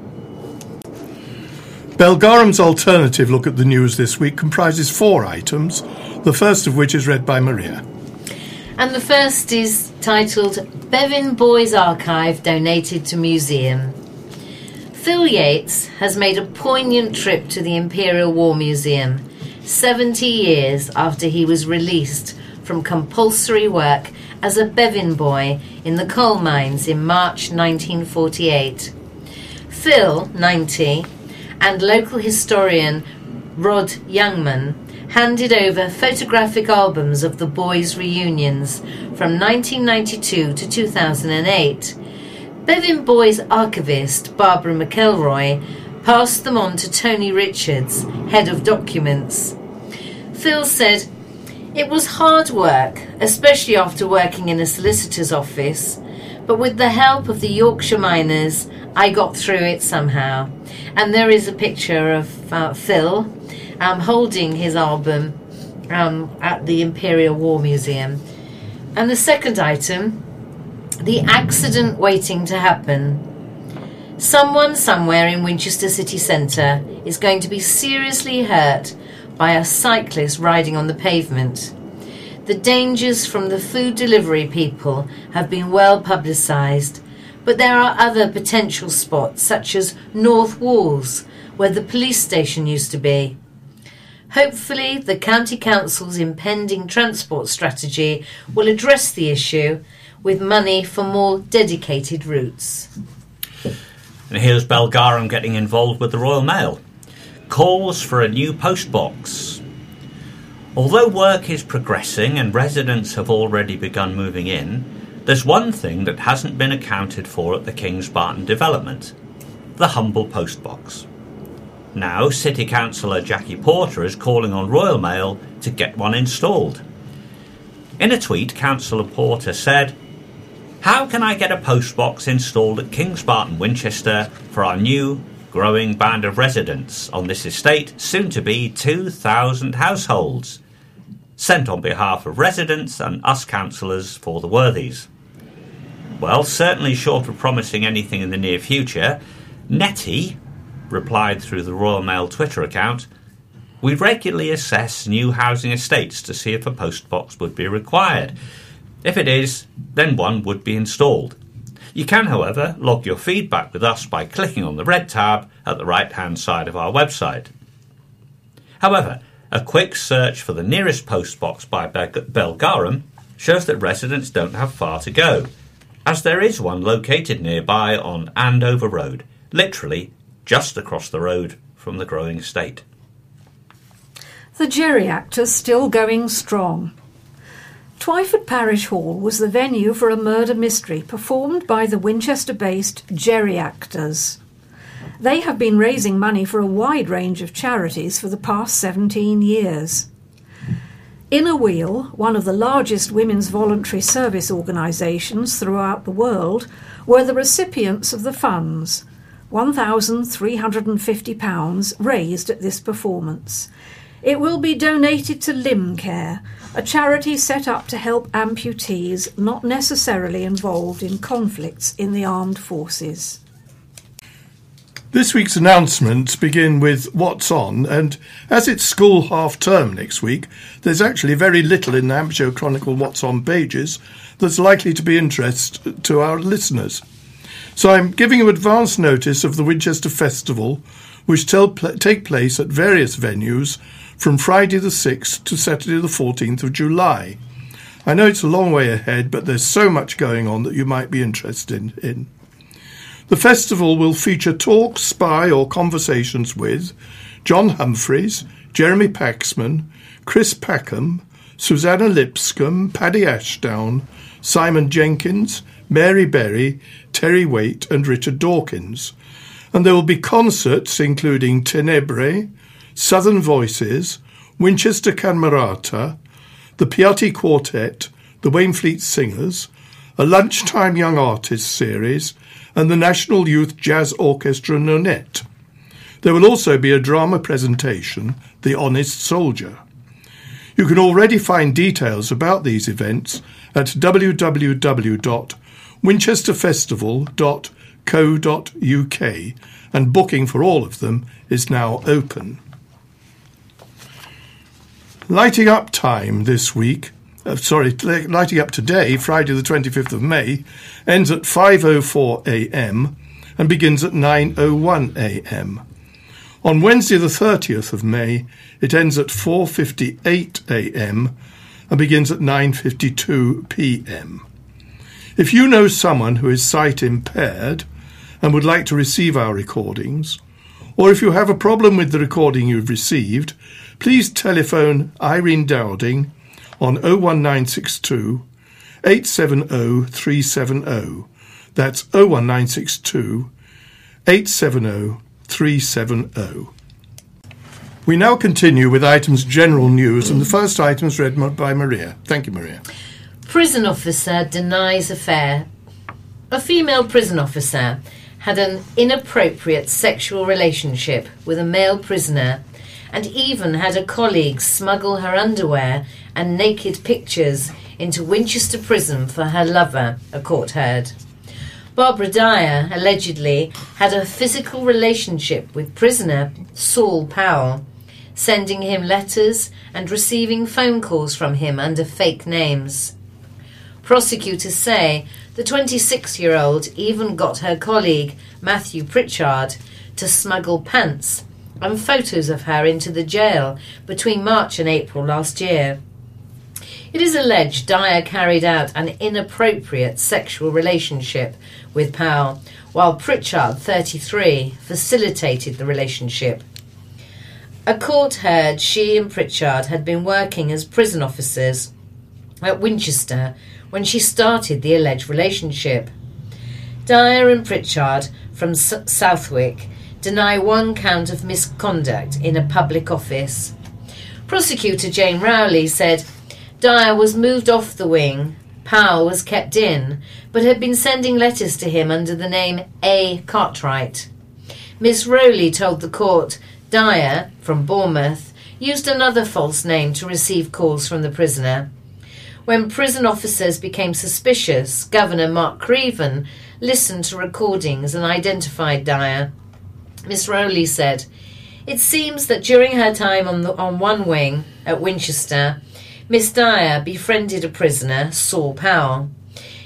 Belgarum's alternative look at the news this week comprises four items, the first of which is read by Maria. And the first is titled Bevin Boys Archive Donated to Museum. Phil Yates has made a poignant trip to the Imperial War Museum, seventy years after he was released from compulsory work as a Bevin boy in the coal mines in March nineteen forty-eight. Phil, ninety, and local historian Rod Youngman handed over photographic albums of the boys' reunions from nineteen ninety-two to two thousand eight. Bevin Boys archivist Barbara McElroy passed them on to Tony Richards, head of documents. Phil said, "It was hard work, especially after working in a solicitor's office, but with the help of the Yorkshire miners, I got through it somehow." And there is a picture of uh, Phil um, holding his album um, at the Imperial War Museum. And the second item, the accident waiting to happen. Someone somewhere in Winchester city centre is going to be seriously hurt by a cyclist riding on the pavement. The dangers from the food delivery people have been well publicised, but there are other potential spots such as North Walls, where the police station used to be. Hopefully the County Council's impending transport strategy will address the issue with money for more dedicated routes. And here's Belgarum getting involved with the Royal Mail. Calls for a new post box. Although work is progressing and residents have already begun moving in, there's one thing that hasn't been accounted for at the Kings Barton development: the humble post box. Now, City Councillor Jackie Porter is calling on Royal Mail to get one installed. In a tweet, Councillor Porter said, "How can I get a post box installed at Kings Barton, Winchester, for our new, growing band of residents on this estate, soon to be two thousand households? Sent on behalf of residents and us councillors for the worthies." Well, certainly short of promising anything in the near future, Nettie replied through the Royal Mail Twitter account, "We regularly assess new housing estates to see if a post box would be required. If it is, then one would be installed. You can, however, log your feedback with us by clicking on the red tab at the right-hand side of our website. However, a quick search for the nearest postbox by Belgarum shows that residents don't have far to go, as there is one located nearby on Andover Road, literally just across the road from the growing estate. The Jerry Actors still going strong. Twyford Parish Hall was the venue for a murder mystery performed by the Winchester-based Jerry Actors. They have been raising money for a wide range of charities for the past seventeen years. Inner Wheel, one of the largest women's voluntary service organisations throughout the world, were the recipients of the funds, one thousand three hundred fifty pounds raised at this performance. It will be donated to Limb Care, a charity set up to help amputees not necessarily involved in conflicts in the armed forces. This week's announcements begin with What's On, and as it's school half-term next week, there's actually very little in the Hampshire Chronicle What's On pages that's likely to be interest to our listeners. So I'm giving you advance notice of the Winchester Festival, which tel- pl- take place at various venues from Friday the sixth to Saturday the fourteenth of July. I know it's a long way ahead, but there's so much going on that you might be interested in. The festival will feature talks, spy or conversations with John Humphreys, Jeremy Paxman, Chris Packham, Susanna Lipscomb, Paddy Ashdown, Simon Jenkins, Mary Berry, Terry Waite and Richard Dawkins. And there will be concerts including Tenebrae, Southern Voices, Winchester Camerata, the Piatti Quartet, the Wainfleet Singers, a Lunchtime Young Artists series, and the National Youth Jazz Orchestra Nonette. There will also be a drama presentation, The Honest Soldier. You can already find details about these events at w w w dot winchester festival dot co dot u k, and booking for all of them is now open. Lighting Up Time this week, uh, sorry, Lighting Up today, Friday the twenty-fifth of May, ends at five oh four a m and begins at nine oh one a m. On Wednesday the thirtieth of May, it ends at four fifty-eight a m and begins at nine fifty-two p m. If you know someone who is sight impaired and would like to receive our recordings, or if you have a problem with the recording you've received, please telephone Irene Dowding on oh one nine six two, eight seven oh, three seven oh. That's oh one nine six two, eight seven oh, three seven oh. We now continue with items general news, and the first item is read by Maria. Thank you, Maria. Prison officer denies affair. A female prison officer had an inappropriate sexual relationship with a male prisoner and even had a colleague smuggle her underwear and naked pictures into Winchester Prison for her lover, a court heard. Barbara Dyer allegedly had a physical relationship with prisoner Saul Powell, sending him letters and receiving phone calls from him under fake names. Prosecutors say the twenty-six-year-old even got her colleague Matthew Pritchard to smuggle pants and photos of her into the jail between March and April last year. It is alleged Dyer carried out an inappropriate sexual relationship with Powell, while Pritchard, thirty-three, facilitated the relationship. A court heard she and Pritchard had been working as prison officers at Winchester when she started the alleged relationship. Dyer and Pritchard from S- Southwick deny one count of misconduct in a public office. Prosecutor Jane Rowley said Dyer was moved off the wing, Powell was kept in, but had been sending letters to him under the name A. Cartwright. Miss Rowley told the court Dyer, from Bournemouth, used another false name to receive calls from the prisoner. When prison officers became suspicious, Governor Mark Creven listened to recordings and identified Dyer. Miss Rowley said, "It seems that during her time on, the, on one wing at Winchester, Miss Dyer befriended a prisoner, Saul Powell.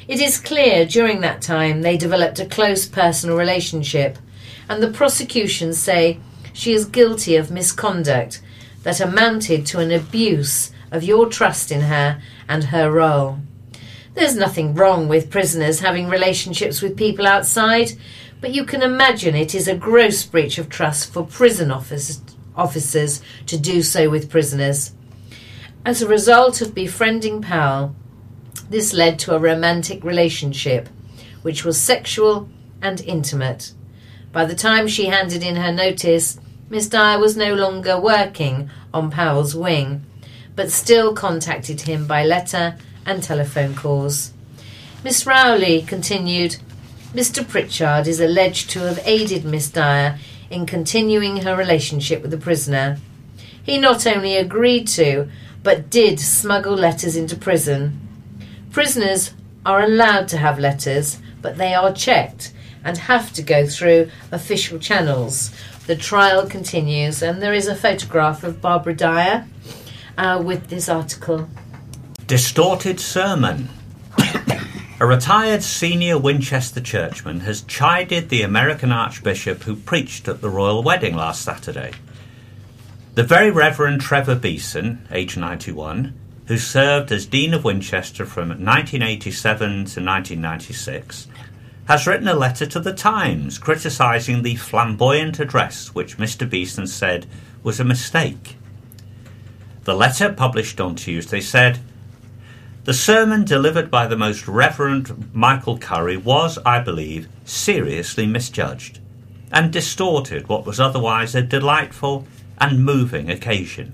It is clear during that time they developed a close personal relationship, and the prosecution say she is guilty of misconduct that amounted to an abuse of your trust in her and her role. There's nothing wrong with prisoners having relationships with people outside, but you can imagine it is a gross breach of trust for prison office, officers to do so with prisoners. As a result of befriending Powell, this led to a romantic relationship, which was sexual and intimate. By the time she handed in her notice, Miss Dyer was no longer working on Powell's wing, but still contacted him by letter and telephone calls. Miss Rowley continued, Mister Pritchard is alleged to have aided Miss Dyer in continuing her relationship with the prisoner. He not only agreed to, but did smuggle letters into prison. Prisoners are allowed to have letters, but they are checked and have to go through official channels. The trial continues, and there is a photograph of Barbara Dyer uh, with this article. Distorted sermon. A retired senior Winchester churchman has chided the American Archbishop who preached at the royal wedding last Saturday. The Very Reverend Trevor Beeson, aged ninety-one, who served as Dean of Winchester from nineteen eighty-seven to nineteen ninety-six, has written a letter to the Times criticising the flamboyant address which Mister Beeson said was a mistake. The letter, published on Tuesday, said, "The sermon delivered by the Most Reverend Michael Curry was, I believe, seriously misjudged and distorted what was otherwise a delightful and moving occasion.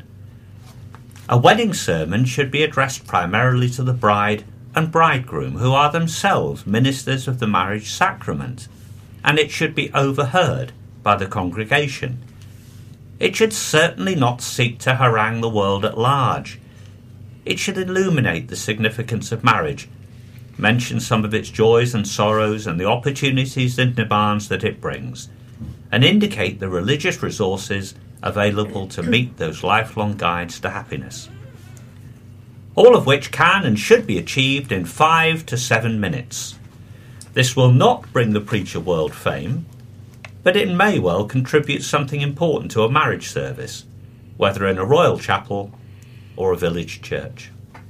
A wedding sermon should be addressed primarily to the bride and bridegroom, who are themselves ministers of the marriage sacrament, and it should be overheard by the congregation. It should certainly not seek to harangue the world at large. It should illuminate the significance of marriage, mention some of its joys and sorrows and the opportunities and demands that it brings, and indicate the religious resources available to meet those lifelong guides to happiness. All of which can and should be achieved in five to seven minutes. This will not bring the preacher world fame, but it may well contribute something important to a marriage service, whether in a royal chapel or a village church."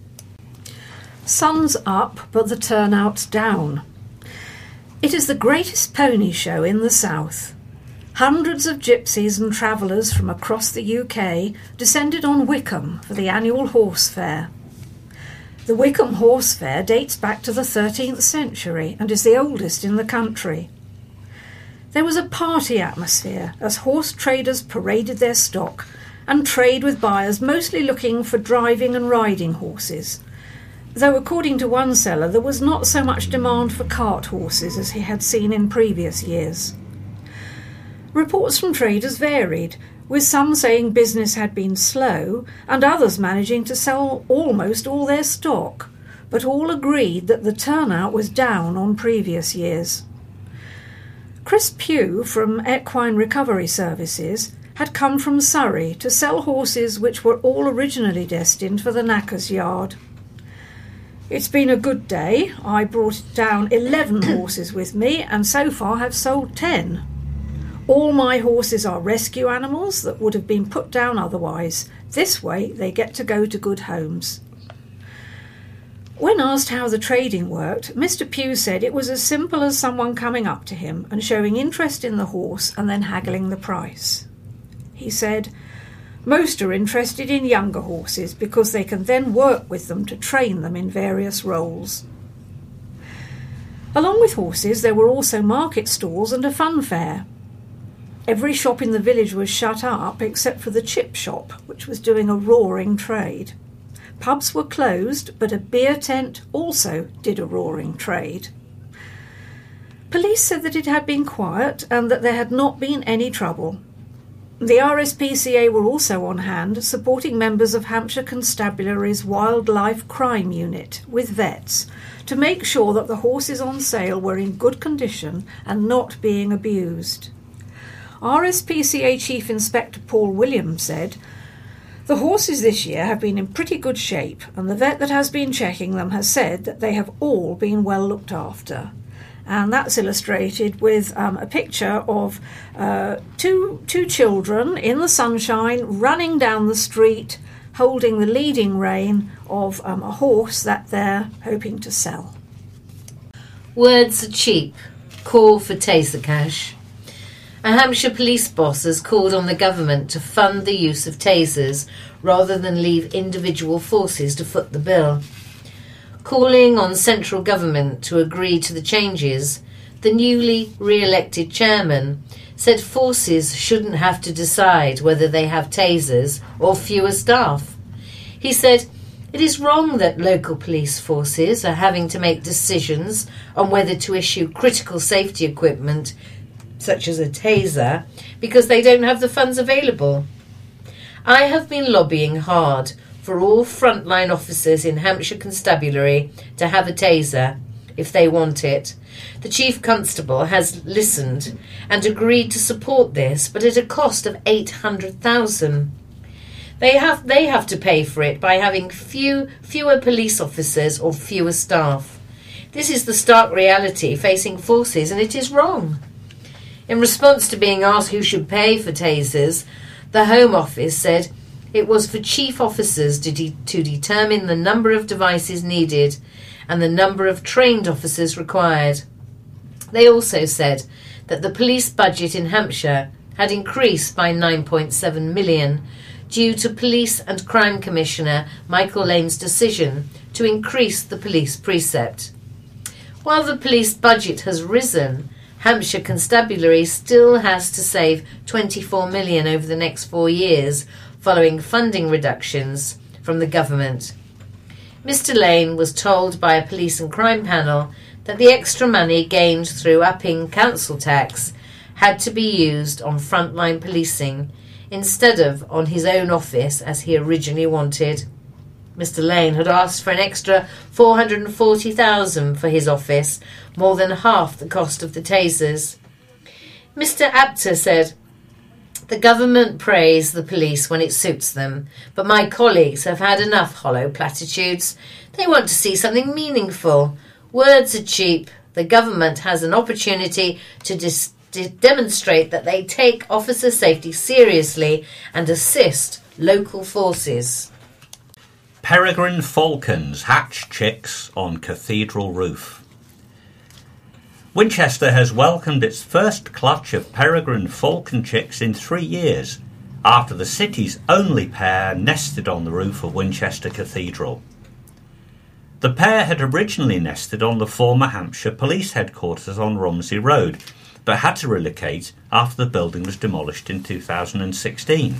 Sun's up, but the turnout's down. It is the greatest pony show in the south. Hundreds of gypsies and travellers from across the U K descended on Wickham for the annual horse fair. The Wickham Horse Fair dates back to the thirteenth century and is the oldest in the country. There was a party atmosphere as horse traders paraded their stock and trade with buyers mostly looking for driving and riding horses, though according to one seller there was not so much demand for cart horses as he had seen in previous years. Reports from traders varied, with some saying business had been slow and others managing to sell almost all their stock, but all agreed that the turnout was down on previous years. Chris Pugh from Equine Recovery Services had come from Surrey to sell horses which were all originally destined for the knacker's yard. "It's been a good day. I brought down eleven horses with me and so far have sold ten. All my horses are rescue animals that would have been put down otherwise. This way they get to go to good homes." When asked how the trading worked, Mister Pugh said it was as simple as someone coming up to him and showing interest in the horse and then haggling the price. He said, "Most are interested in younger horses because they can then work with them to train them in various roles." Along with horses, there were also market stalls and a fun fair. Every shop in the village was shut up except for the chip shop, which was doing a roaring trade. Pubs were closed, but a beer tent also did a roaring trade. Police said that it had been quiet and that there had not been any trouble. The R S P C A were also on hand, supporting members of Hampshire Constabulary's Wildlife Crime Unit with vets to make sure that the horses on sale were in good condition and not being abused. R S P C A Chief Inspector Paul Williams said, The horses this year have been in pretty good shape, and the vet that has been checking them has said that they have all been well looked after. And that's illustrated with um, a picture of uh, two, two children in the sunshine running down the street, holding the leading rein of um, a horse that they're hoping to sell. Words are cheap. Call for taser cash. A Hampshire police boss has called on the government to fund the use of tasers rather than leave individual forces to foot the bill. Calling on central government to agree to the changes, the newly re-elected chairman said forces shouldn't have to decide whether they have tasers or fewer staff. He said, "It is wrong that local police forces are having to make decisions on whether to issue critical safety equipment such as a taser, because they don't have the funds available. I have been lobbying hard for all frontline officers in Hampshire Constabulary to have a taser if they want it. The Chief Constable has listened and agreed to support this, but at a cost of eight hundred thousand dollars. They have, they have to pay for it by having few, fewer police officers or fewer staff. This is the stark reality facing forces, and it is wrong." In response to being asked who should pay for tasers, the Home Office said it was for chief officers to, de- to determine the number of devices needed and the number of trained officers required. They also said that the police budget in Hampshire had increased by nine point seven million pounds due to Police and Crime Commissioner Michael Lane's decision to increase the police precept. While the police budget has risen, Hampshire Constabulary still has to save twenty-four million pounds over the next four years following funding reductions from the government. Mister Lane was told by a police and crime panel that the extra money gained through upping council tax had to be used on frontline policing instead of on his own office as he originally wanted. Mister Lane had asked for an extra four hundred forty thousand dollars for his office, more than half the cost of the tasers. Mister Apter said, "The government praise the police when it suits them, but my colleagues have had enough hollow platitudes. They want to see something meaningful. Words are cheap. The government has an opportunity to dis- to demonstrate that they take officer safety seriously and assist local forces." Peregrine falcons hatch chicks on cathedral roof. Winchester has welcomed its first clutch of peregrine falcon chicks in three years, after the city's only pair nested on the roof of Winchester Cathedral. The pair had originally nested on the former Hampshire Police Headquarters on Romsey Road, but had to relocate after the building was demolished in two thousand sixteen.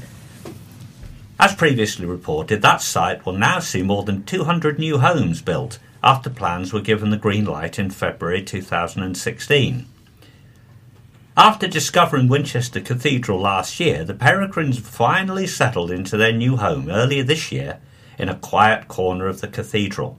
As previously reported, that site will now see more than two hundred new homes built after plans were given the green light in February two thousand sixteen. After discovering Winchester Cathedral last year, the peregrines finally settled into their new home earlier this year in a quiet corner of the cathedral.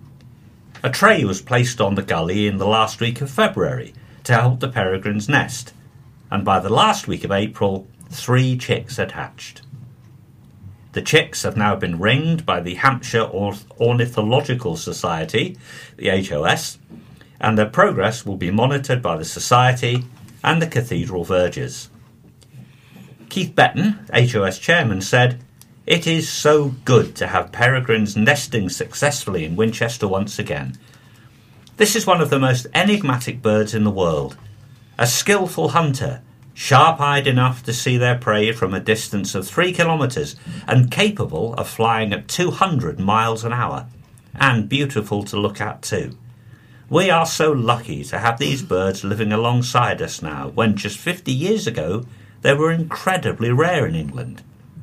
A tray was placed on the gully in the last week of February to help the peregrines nest, and by the last week of April, three chicks had hatched. The chicks have now been ringed by the Hampshire Ornithological Society, the H O S, and their progress will be monitored by the Society and the Cathedral Vergers. Keith Betton, H O S chairman, said, "It is so good to have peregrines nesting successfully in Winchester once again. This is one of the most enigmatic birds in the world, a skillful hunter, sharp-eyed enough to see their prey from a distance of three kilometres and capable of flying at two hundred miles an hour, and beautiful to look at too. We are so lucky to have these birds living alongside us now, when just fifty years ago they were incredibly rare in England."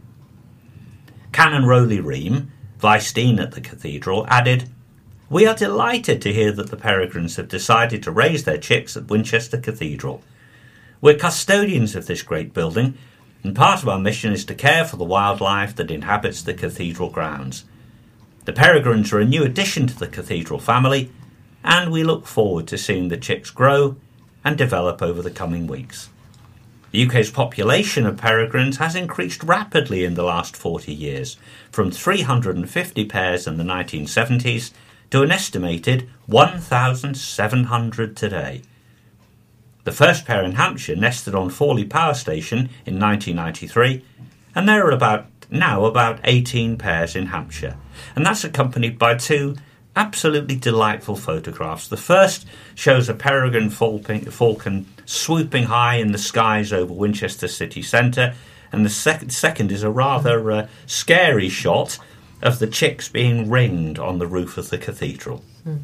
Canon Rowley Ream, Vice Dean at the Cathedral, added, "We are delighted to hear that the peregrines have decided to raise their chicks at Winchester Cathedral. We're custodians of this great building, and part of our mission is to care for the wildlife that inhabits the cathedral grounds. The peregrines are a new addition to the cathedral family, and we look forward to seeing the chicks grow and develop over the coming weeks." The U K's population of peregrines has increased rapidly in the last forty years, from three hundred fifty pairs in the nineteen seventies to an estimated one thousand seven hundred today. The first pair in Hampshire nested on Fawley Power Station in nineteen ninety-three, and there are about now about eighteen pairs in Hampshire, and that's accompanied by two absolutely delightful photographs. The first shows a peregrine falcon swooping high in the skies over Winchester city centre, and the sec- second is a rather uh, scary shot of the chicks being ringed on the roof of the cathedral. Mm.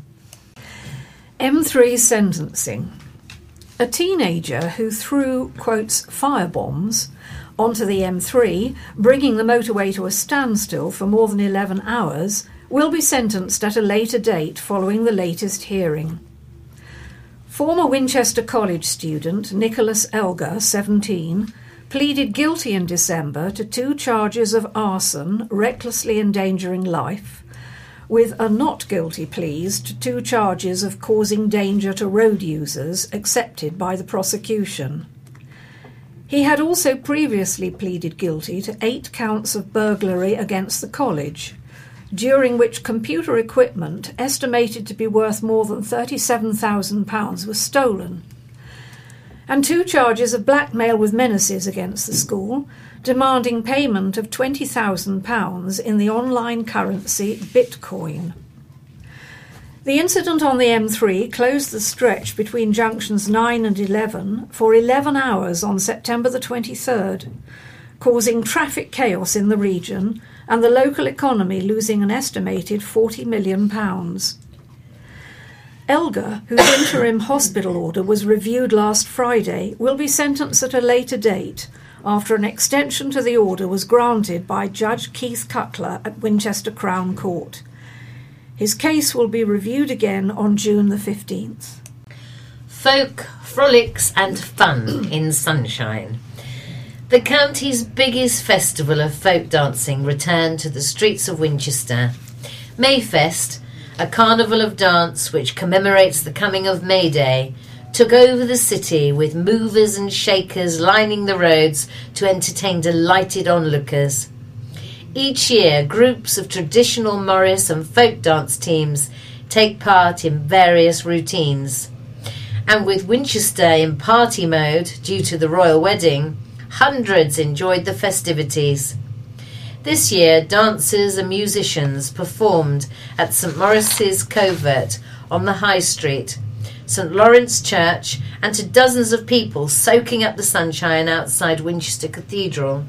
M three sentencing. A teenager who threw, quotes, firebombs onto the M three, bringing the motorway to a standstill for more than eleven hours, will be sentenced at a later date following the latest hearing. Former Winchester College student Nicholas Elgar, seventeen, pleaded guilty in December to two charges of arson, recklessly endangering life, with a not guilty pleas to two charges of causing danger to road users accepted by the prosecution. He had also previously pleaded guilty to eight counts of burglary against the college, during which computer equipment estimated to be worth more than thirty-seven thousand pounds was stolen, and two charges of blackmail with menaces against the school, demanding payment of twenty thousand pounds in the online currency Bitcoin. The incident on the M three closed the stretch between junctions nine and eleven for eleven hours on September the twenty-third, causing traffic chaos in the region and the local economy losing an estimated forty million pounds. Elgar, whose interim hospital order was reviewed last Friday, will be sentenced at a later date after an extension to the order was granted by Judge Keith Cutler at Winchester Crown Court. His case will be reviewed again on June the fifteenth. Folk, frolics and fun in Sunshine. The county's biggest festival of folk dancing returned to the streets of Winchester. Mayfest, a carnival of dance which commemorates the coming of May Day, took over the city with movers and shakers lining the roads to entertain delighted onlookers. Each year, groups of traditional Morris and folk dance teams take part in various routines. And with Winchester in party mode due to the royal wedding, hundreds enjoyed the festivities. This year, dancers and musicians performed at St Maurice's Covert on the High Street, St Lawrence Church, and to dozens of people soaking up the sunshine outside Winchester Cathedral.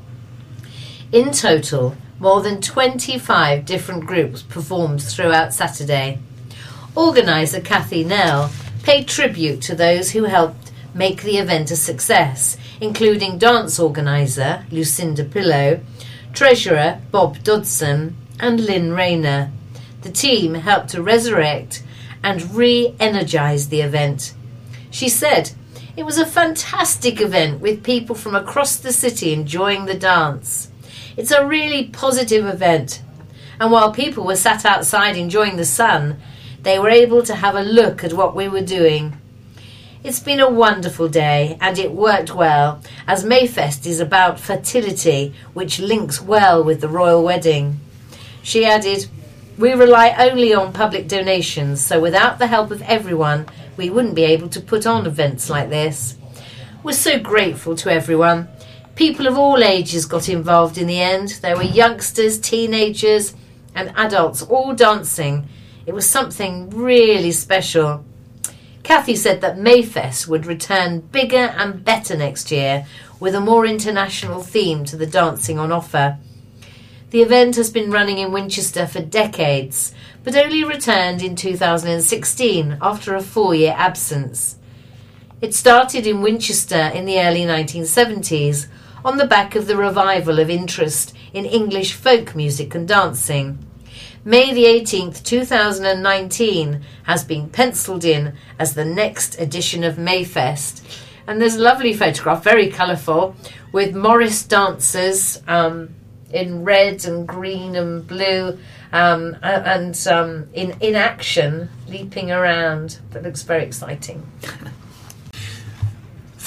In total, more than twenty-five different groups performed throughout Saturday. Organiser Kathy Nell paid tribute to those who helped make the event a success, including dance organiser Lucinda Pillow, treasurer Bob Dodson and Lynn Rayner. The team helped to resurrect and re-energise the event. She said, "It was a fantastic event with people from across the city enjoying the dance. It's a really positive event, and while people were sat outside enjoying the sun, they were able to have a look at what we were doing. It's been a wonderful day, and it worked well, as Mayfest is about fertility, which links well with the royal wedding." She added, "We rely only on public donations, so without the help of everyone, we wouldn't be able to put on events like this. We're so grateful to everyone. People of all ages got involved in the end. There were youngsters, teenagers, and adults all dancing. It was something really special." Kathy said that Mayfest would return bigger and better next year, with a more international theme to the dancing on offer. The event has been running in Winchester for decades, but only returned in two thousand sixteen after a four-year absence. It started in Winchester in the early nineteen seventies, on the back of the revival of interest in English folk music and dancing. May the eighteenth, two thousand nineteen has been pencilled in as the next edition of Mayfest. And there's a lovely photograph, very colourful, with Morris dancers um, in red and green and blue um, and um, in, in action, leaping around. That looks very exciting.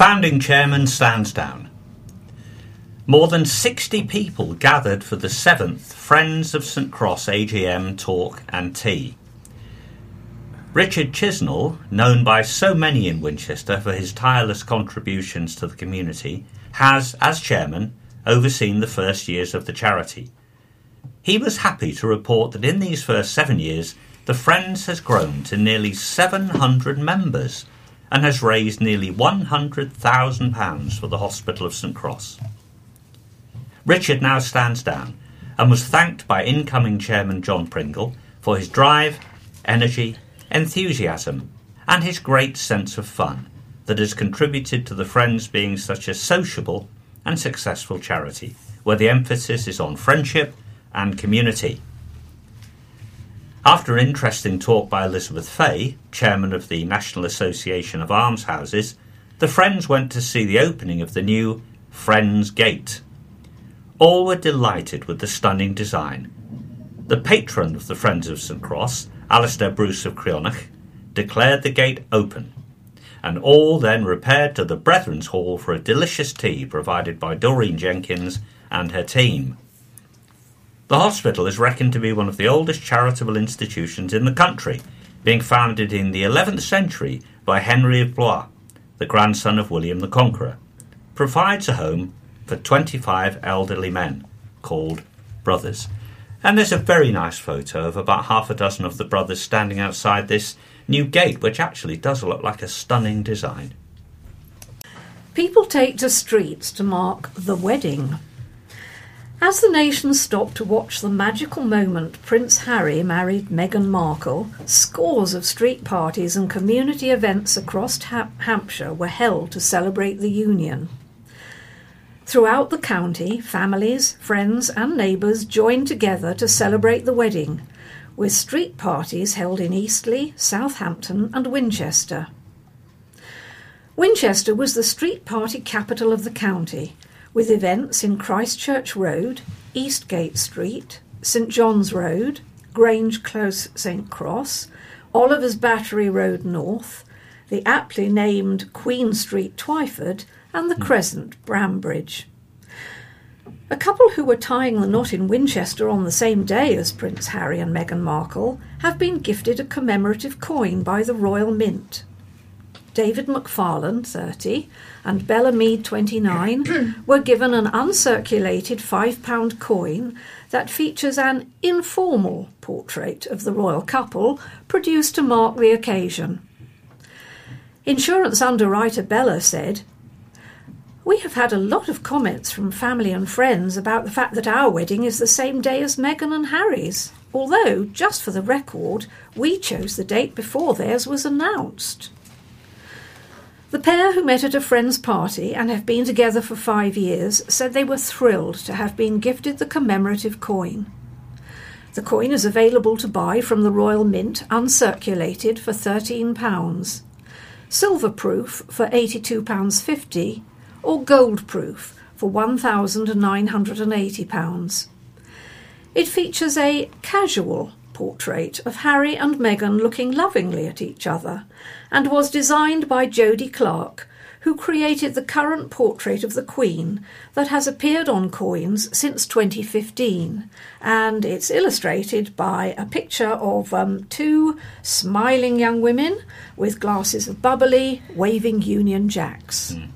Founding chairman stands down. More than sixty people gathered for the seventh Friends of St Cross A G M talk and tea. Richard Chisnell, known by so many in Winchester for his tireless contributions to the community, has, as chairman, overseen the first years of the charity. He was happy to report that in these first seven years, the Friends has grown to nearly seven hundred members and has raised nearly one hundred thousand pounds for the Hospital of St Cross. Richard now stands down and was thanked by incoming chairman John Pringle for his drive, energy, enthusiasm and his great sense of fun that has contributed to the Friends being such a sociable and successful charity, where the emphasis is on friendship and community. After an interesting talk by Elizabeth Fay, chairman of the National Association of Almshouses, the Friends went to see the opening of the new Friends Gate. All were delighted with the stunning design. The patron of the Friends of St Cross, Alistair Bruce of Creonach, declared the gate open, and all then repaired to the Brethren's Hall for a delicious tea provided by Doreen Jenkins and her team. The hospital is reckoned to be one of the oldest charitable institutions in the country, being founded in the eleventh century by Henry of Blois, the grandson of William the Conqueror. Provides a home for twenty-five elderly men, called Brothers. And there's a very nice photo of about half a dozen of the brothers standing outside this new gate, which actually does look like a stunning design. People take to streets to mark the wedding. As the nation stopped to watch the magical moment Prince Harry married Meghan Markle, scores of street parties and community events across ha- Hampshire were held to celebrate the union. Throughout the county, families, friends and neighbours joined together to celebrate the wedding, with street parties held in Eastleigh, Southampton and Winchester. Winchester was the street party capital of the county, with events in Christchurch Road, Eastgate Street, St John's Road, Grange Close St Cross, Oliver's Battery Road North, the aptly named Queen Street Twyford, and the Crescent Brambridge. A couple who were tying the knot in Winchester on the same day as Prince Harry and Meghan Markle have been gifted a commemorative coin by the Royal Mint. David McFarlane, thirty, and Bella Mead, twenty-nine, were given an uncirculated five pound coin that features an informal portrait of the royal couple produced to mark the occasion. Insurance underwriter Bella said, "We have had a lot of comments from family and friends about the fact that our wedding is the same day as Meghan and Harry's, although, just for the record, we chose the date before theirs was announced." The pair, who met at a friend's party and have been together for five years, said they were thrilled to have been gifted the commemorative coin. The coin is available to buy from the Royal Mint, uncirculated, for thirteen pounds, silver proof for eighty-two pounds fifty, or gold proof for one thousand nine hundred eighty pounds. It features a casual portrait of Harry and Meghan looking lovingly at each other, and was designed by Jodie Clark, who created the current portrait of the Queen that has appeared on coins since twenty fifteen, and it's illustrated by a picture of um, two smiling young women with glasses of bubbly, waving Union Jacks. Mm.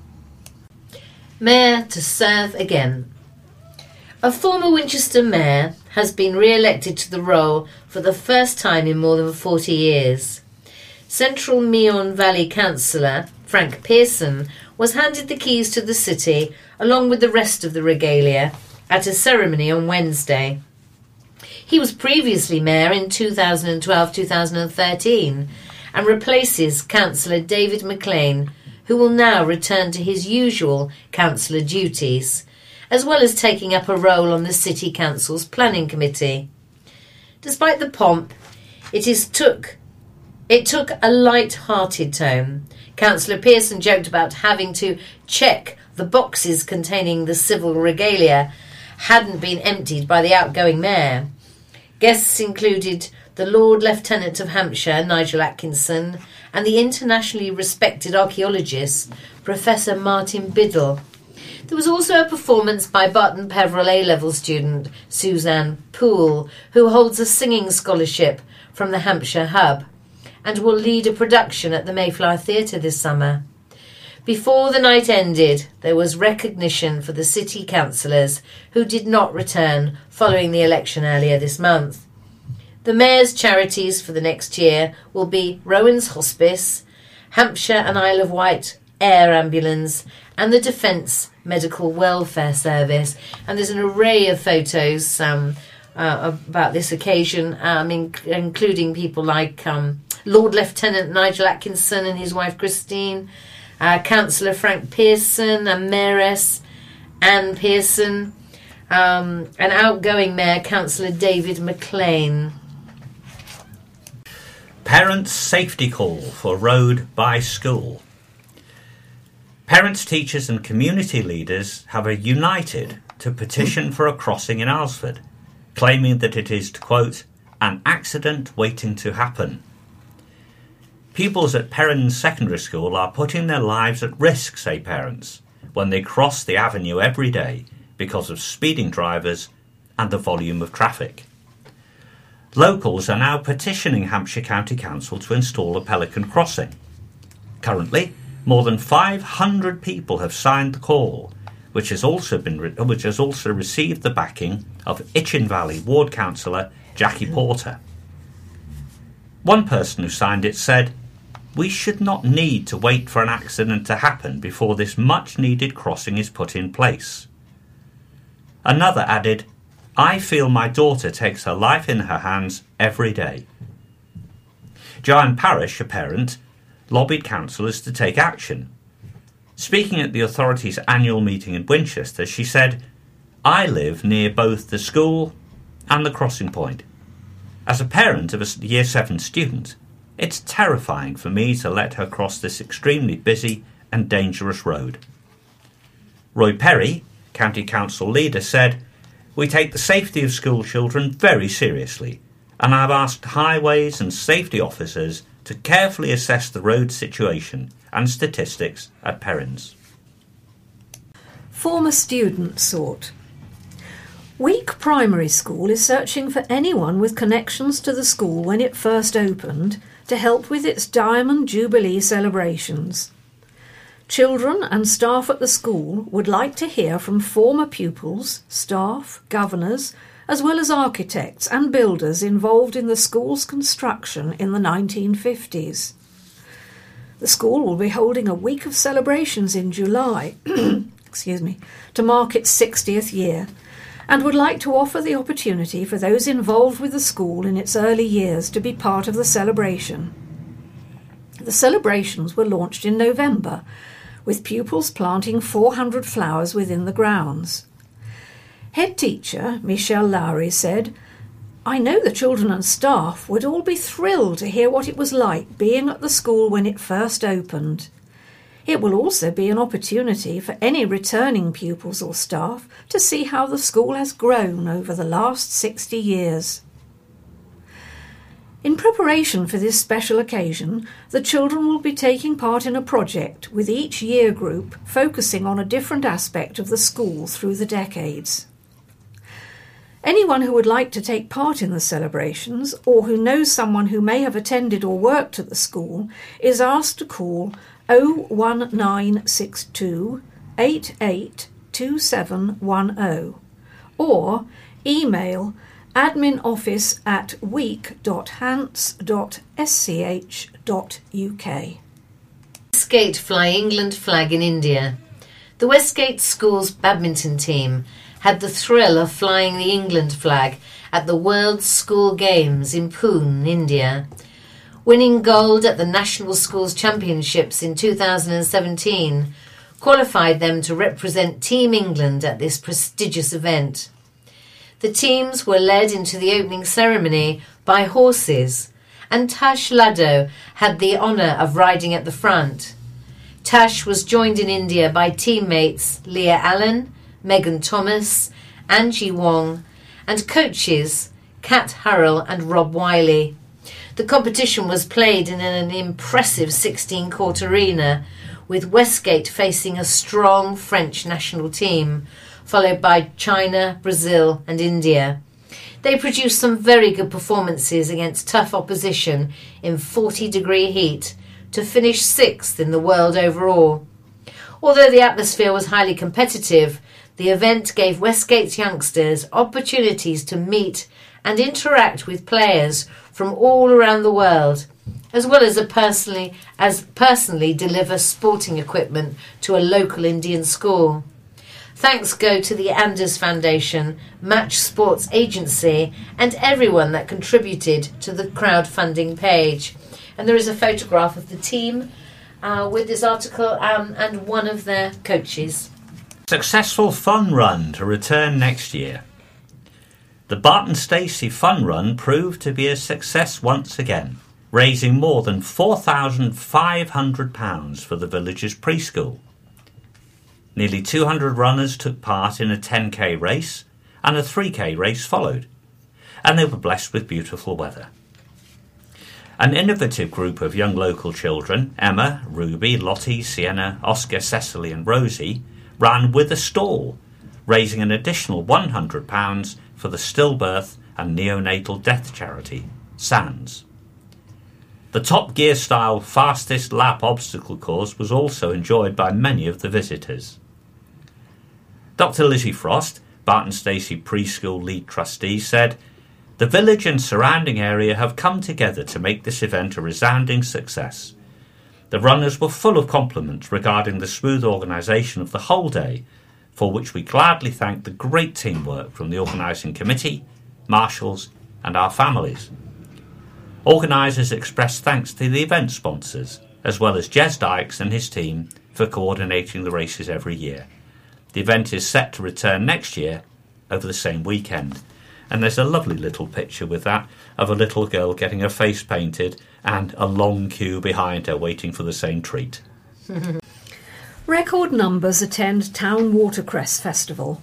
Mayor to serve again. A former Winchester mayor has been re-elected to the role for the first time in more than forty years. Central Meon Valley councillor Frank Pearson was handed the keys to the city along with the rest of the regalia at a ceremony on Wednesday. He was previously mayor in two thousand twelve to two thousand thirteen and replaces Councillor David McLean, who will now return to his usual councillor duties, as well as taking up a role on the City Council's Planning Committee. Despite the pomp, it is took it took a light-hearted tone. Councillor Pearson joked about having to check the boxes containing the civil regalia hadn't been emptied by the outgoing mayor. Guests included the Lord Lieutenant of Hampshire, Nigel Atkinson, and the internationally respected archaeologist, Professor Martin Biddle. There was also a performance by Barton Peveril A-level student Suzanne Poole, who holds a singing scholarship from the Hampshire Hub and will lead a production at the Mayflower Theatre this summer. Before the night ended, there was recognition for the city councillors who did not return following the election earlier this month. The Mayor's charities for the next year will be Rowan's Hospice, Hampshire and Isle of Wight Air Ambulance, and the Defence Medical Welfare Service. And there's an array of photos um, uh, about this occasion, um, in, including people like um, Lord Lieutenant Nigel Atkinson and his wife Christine, uh, Councillor Frank Pearson and Mayoress Anne Pearson, um, and outgoing Mayor Councillor David McLean. Parents' safety call for road by school. Parents, teachers and community leaders have united to petition for a crossing in Alresford, claiming that it is, quote, an accident waiting to happen. Pupils at Perrins Secondary School are putting their lives at risk, say parents, when they cross the avenue every day because of speeding drivers and the volume of traffic. Locals are now petitioning Hampshire County Council to install a pelican crossing. Currently, more than five hundred people have signed the call, which has also been re- which has also received the backing of Itchen Valley Ward Councillor Jackie Porter. One person who signed it said, "We should not need to wait for an accident to happen before this much-needed crossing is put in place." Another added, "I feel my daughter takes her life in her hands every day." Joanne Parish, a parent, lobbied councillors to take action. Speaking at the authority's annual meeting in Winchester, she said, "I live near both the school and the crossing point. As a parent of a Year seven student, it's terrifying for me to let her cross this extremely busy and dangerous road." Roy Perry, County Council leader, said, "We take the safety of school children very seriously, and I've asked highways and safety officers to carefully assess the road situation and statistics at Perrins." Former students sought. Week Primary School is searching for anyone with connections to the school when it first opened to help with its Diamond Jubilee celebrations. Children and staff at the school would like to hear from former pupils, staff, governors, as well as architects and builders involved in the school's construction in the nineteen fifties. The school will be holding a week of celebrations in July excuse me, to mark its sixtieth year, and would like to offer the opportunity for those involved with the school in its early years to be part of the celebration. The celebrations were launched in November, with pupils planting four hundred flowers within the grounds. Head teacher Michelle Lowry said, "I know the children and staff would all be thrilled to hear what it was like being at the school when it first opened. It will also be an opportunity for any returning pupils or staff to see how the school has grown over the last sixty years." In preparation for this special occasion, the children will be taking part in a project with each year group focusing on a different aspect of the school through the decades. Anyone who would like to take part in the celebrations, or who knows someone who may have attended or worked at the school, is asked to call oh one nine six two, eight eight two seven one oh or email adminoffice at week dot hants dot s c h dot u k. Westgate fly England flag in India. The Westgate School's badminton team had the thrill of flying the England flag at the World School Games in Pune, India. Winning gold at the National Schools Championships in two thousand seventeen qualified them to represent Team England at this prestigious event. The teams were led into the opening ceremony by horses, and Tash Laddo had the honour of riding at the front. Tash was joined in India by teammates Leah Allen, Megan Thomas, Angie Wong, and coaches Kat Hurrell and Rob Wiley. The competition was played in an impressive sixteen-court arena, with Westgate facing a strong French national team, followed by China, Brazil and India. They produced some very good performances against tough opposition in forty-degree heat to finish sixth in the world overall. Although the atmosphere was highly competitive, the event gave Westgate's youngsters opportunities to meet and interact with players from all around the world, as well as a personally as personally deliver sporting equipment to a local Indian school. Thanks go to the Anders Foundation, Match Sports Agency, and everyone that contributed to the crowdfunding page. And there is a photograph of the team uh, with this article um, and one of their coaches. Successful fun run to return next year. The Barton Stacey Fun Run proved to be a success once again, raising more than four thousand five hundred pounds for the village's preschool. Nearly two hundred runners took part in a ten k race, and a three k race followed, and they were blessed with beautiful weather. An innovative group of young local children, Emma, Ruby, Lottie, Sienna, Oscar, Cecily and Rosie, ran with a stall, raising an additional one hundred pounds for the stillbirth and neonatal death charity, SANDS. The Top Gear-style fastest lap obstacle course was also enjoyed by many of the visitors. Doctor Lizzie Frost, Barton Stacey Preschool Lead Trustee, said, "The village and surrounding area have come together to make this event a resounding success. The runners were full of compliments regarding the smooth organisation of the whole day, for which we gladly thank the great teamwork from the organising committee, marshals and our families." Organisers expressed thanks to the event sponsors, as well as Jez Dykes and his team for coordinating the races every year. The event is set to return next year over the same weekend. And there's a lovely little picture with that of a little girl getting her face painted and a long queue behind her waiting for the same treat. Record numbers attend Town Watercress Festival.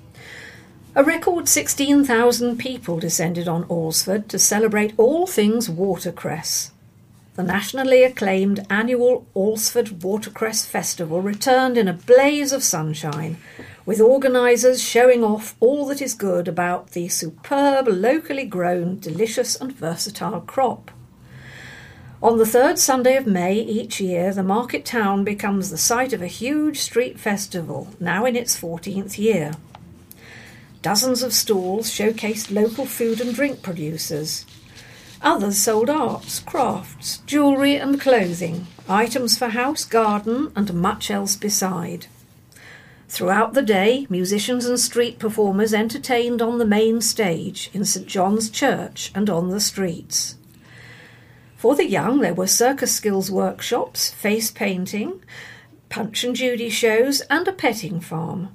A record sixteen thousand people descended on Alresford to celebrate all things watercress. The nationally acclaimed annual Alresford Watercress Festival returned in a blaze of sunshine, with organisers showing off all that is good about the superb, locally grown, delicious and versatile crop. On the third Sunday of May each year, the market town becomes the site of a huge street festival, now in its fourteenth year. Dozens of stalls showcased local food and drink producers. Others sold arts, crafts, jewellery and clothing, items for house, garden and much else beside. Throughout the day, musicians and street performers entertained on the main stage in St John's Church and on the streets. For the young, there were circus skills workshops, face painting, Punch and Judy shows and a petting farm.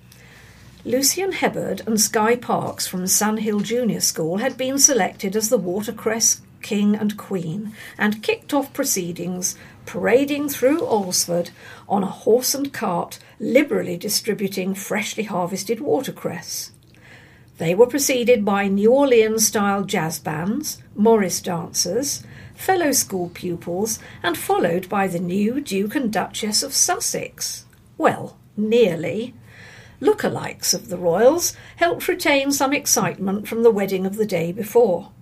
Lucian Hebbard and Sky Parks from Sunhill Junior School had been selected as the Watercress King and Queen and kicked off proceedings, parading through Alresford on a horse and cart, liberally distributing freshly harvested watercress. They were preceded by New Orleans-style jazz bands, Morris dancers, fellow school pupils, and followed by the new Duke and Duchess of Sussex. Well, nearly. Lookalikes of the royals helped retain some excitement from the wedding of the day before.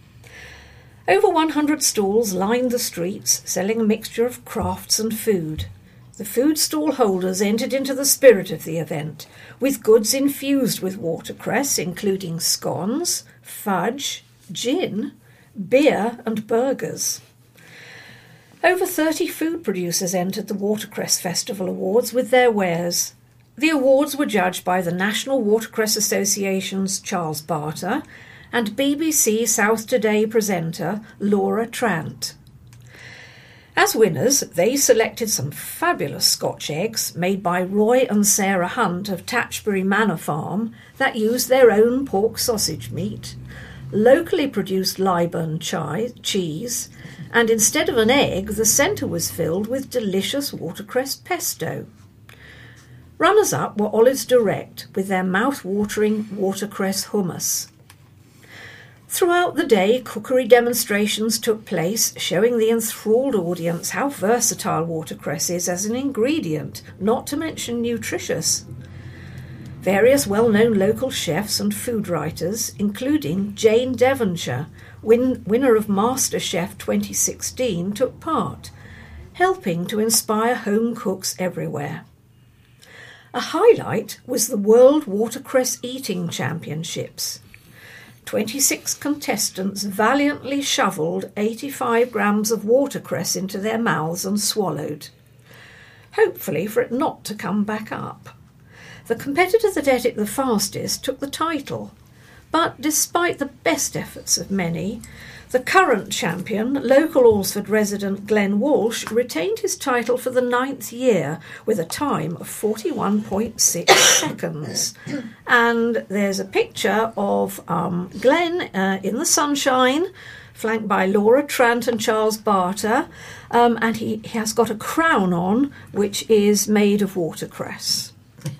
Over one hundred stalls lined the streets, selling a mixture of crafts and food. The food stall holders entered into the spirit of the event, with goods infused with watercress, including scones, fudge, gin, beer and burgers. Over thirty food producers entered the Watercress Festival Awards with their wares. The awards were judged by the National Watercress Association's Charles Barter and B B C South Today presenter Laura Trant. As winners, they selected some fabulous Scotch eggs made by Roy and Sarah Hunt of Tatchbury Manor Farm that used their own pork sausage meat, locally produced Liburn chai- cheese, and instead of an egg, the centre was filled with delicious watercress pesto. Runners-up were Olives Direct with their mouth-watering watercress hummus. Throughout the day, cookery demonstrations took place, showing the enthralled audience how versatile watercress is as an ingredient, not to mention nutritious. Various well-known local chefs and food writers, including Jane Devonshire, win- winner of MasterChef twenty sixteen, took part, helping to inspire home cooks everywhere. A highlight was the World Watercress Eating Championships. twenty-six contestants valiantly shovelled eighty-five grams of watercress into their mouths and swallowed, hopefully for it not to come back up. The competitor that ate it the fastest took the title, but despite the best efforts of many, the current champion, local Alresford resident Glenn Walsh, retained his title for the ninth year with a time of forty-one point six seconds. And there's a picture of um, Glenn uh, in the sunshine, flanked by Laura Trant and Charles Barter, um, and he, he has got a crown on, which is made of watercress.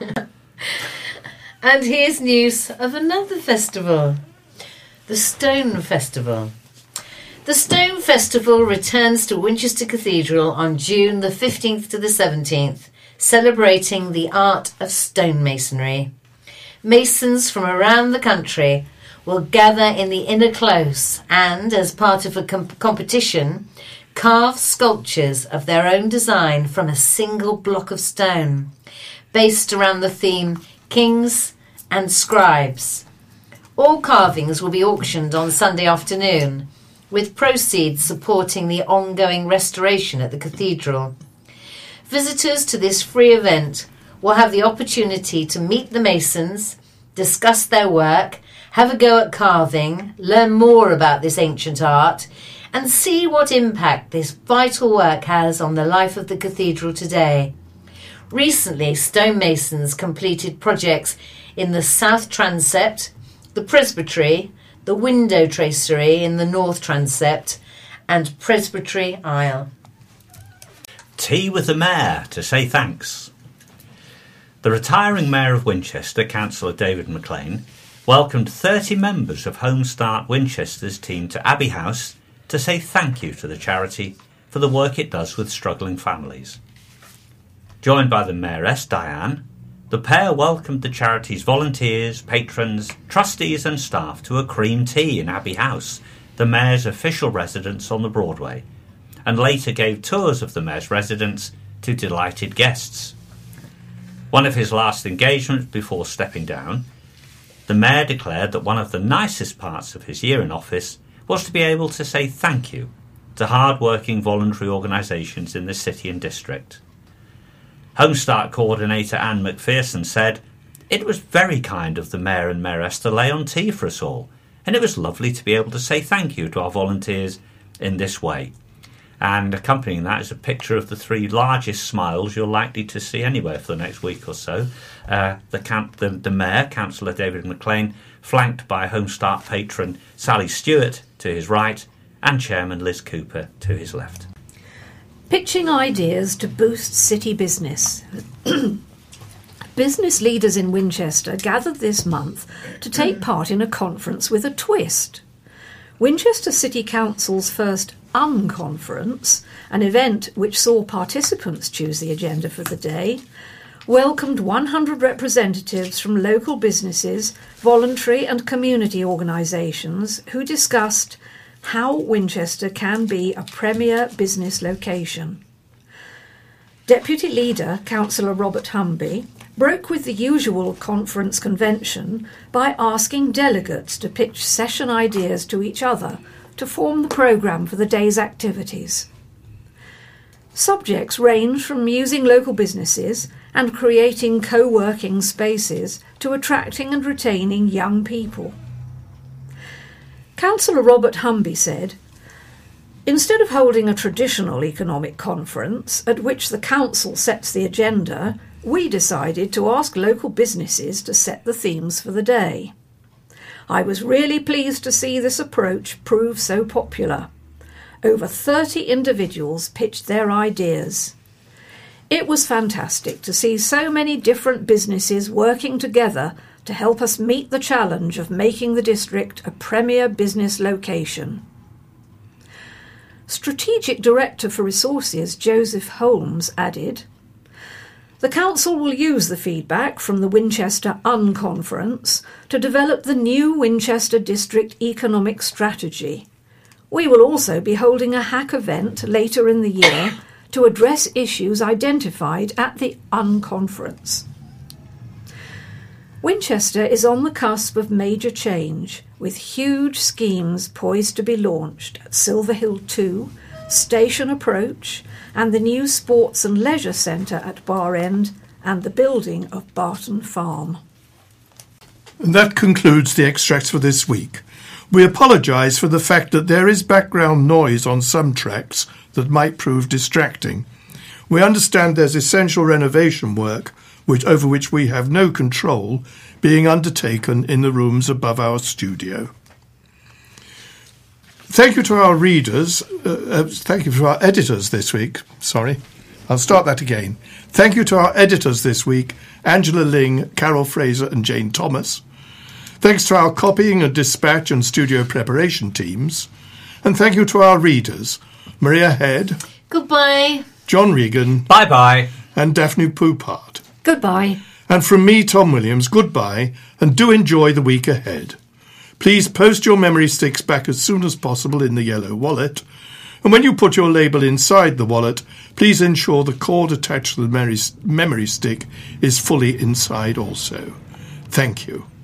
And here's news of another festival, the Stone Festival. The Stone Festival returns to Winchester Cathedral on June the fifteenth to the seventeenth, celebrating the art of stonemasonry. Masons from around the country will gather in the inner close and, as part of a comp- competition, carve sculptures of their own design from a single block of stone, based around the theme Kings and Scribes. All carvings will be auctioned on Sunday afternoon, with proceeds supporting the ongoing restoration at the cathedral. Visitors to this free event will have the opportunity to meet the masons, discuss their work, have a go at carving, learn more about this ancient art, and see what impact this vital work has on the life of the cathedral today. Recently, stonemasons completed projects in the south transept, the presbytery, the window tracery in the north transept, and presbytery aisle. Tea with the Mayor to say thanks. The retiring Mayor of Winchester, Councillor David McLean, welcomed thirty members of Home Start Winchester's team to Abbey House to say thank you to the charity for the work it does with struggling families. Joined by the Mayoress, Diane, the pair welcomed the charity's volunteers, patrons, trustees and staff to a cream tea in Abbey House, the Mayor's official residence on the Broadway, and later gave tours of the Mayor's residence to delighted guests. One of his last engagements before stepping down, the Mayor declared that one of the nicest parts of his year in office was to be able to say thank you to hard-working voluntary organisations in the city and district. Home Start coordinator Anne McPherson said, "It was very kind of the Mayor and Mayoress to lay on tea for us all, and it was lovely to be able to say thank you to our volunteers in this way." And accompanying that is a picture of the three largest smiles you're likely to see anywhere for the next week or so. Uh, the, camp, the, the Mayor, Councillor David McLean, flanked by Home Start patron Sally Stewart to his right, and Chairman Liz Cooper to his left. Pitching ideas to boost city business. Business leaders in Winchester gathered this month to take part in a conference with a twist. Winchester City Council's first Unconference, an event which saw participants choose the agenda for the day, welcomed one hundred representatives from local businesses, voluntary and community organisations who discussed how Winchester can be a premier business location. Deputy Leader, Councillor Robert Humby, broke with the usual conference convention by asking delegates to pitch session ideas to each other to form the programme for the day's activities. Subjects range from using local businesses and creating co-working spaces to attracting and retaining young people. Councillor Robert Humby said, "Instead of holding a traditional economic conference at which the council sets the agenda, we decided to ask local businesses to set the themes for the day. I was really pleased to see this approach prove so popular. Over thirty individuals pitched their ideas. It was fantastic to see so many different businesses working together to help us meet the challenge of making the district a premier business location. Strategic Director for Resources Joseph Holmes added, "The Council will use the feedback from the Winchester Unconference to develop the new Winchester District Economic Strategy. We will also be holding a hack event later in the year to address issues identified at the Unconference." Winchester is on the cusp of major change, with huge schemes poised to be launched at Silver Hill two, Station Approach, and the new Sports and Leisure Centre at Bar End, and the building of Barton Farm. And that concludes the extracts for this week. We apologise for the fact that there is background noise on some tracks that might prove distracting. We understand there's essential renovation work which, over which we have no control, being undertaken in the rooms above our studio. Thank you to our readers, uh, uh, thank you to our editors this week, sorry, I'll start that again. Thank you to our editors this week, Angela Ling, Carol Fraser and Jane Thomas. Thanks to our copying and dispatch and studio preparation teams. And thank you to our readers, Maria Head. Goodbye. John Regan. Bye-bye. And Daphne Poupart. Goodbye. And from me, Tom Williams, goodbye, and do enjoy the week ahead. Please post your memory sticks back as soon as possible in the yellow wallet, and when you put your label inside the wallet, please ensure the cord attached to the memory stick is fully inside also. Thank you.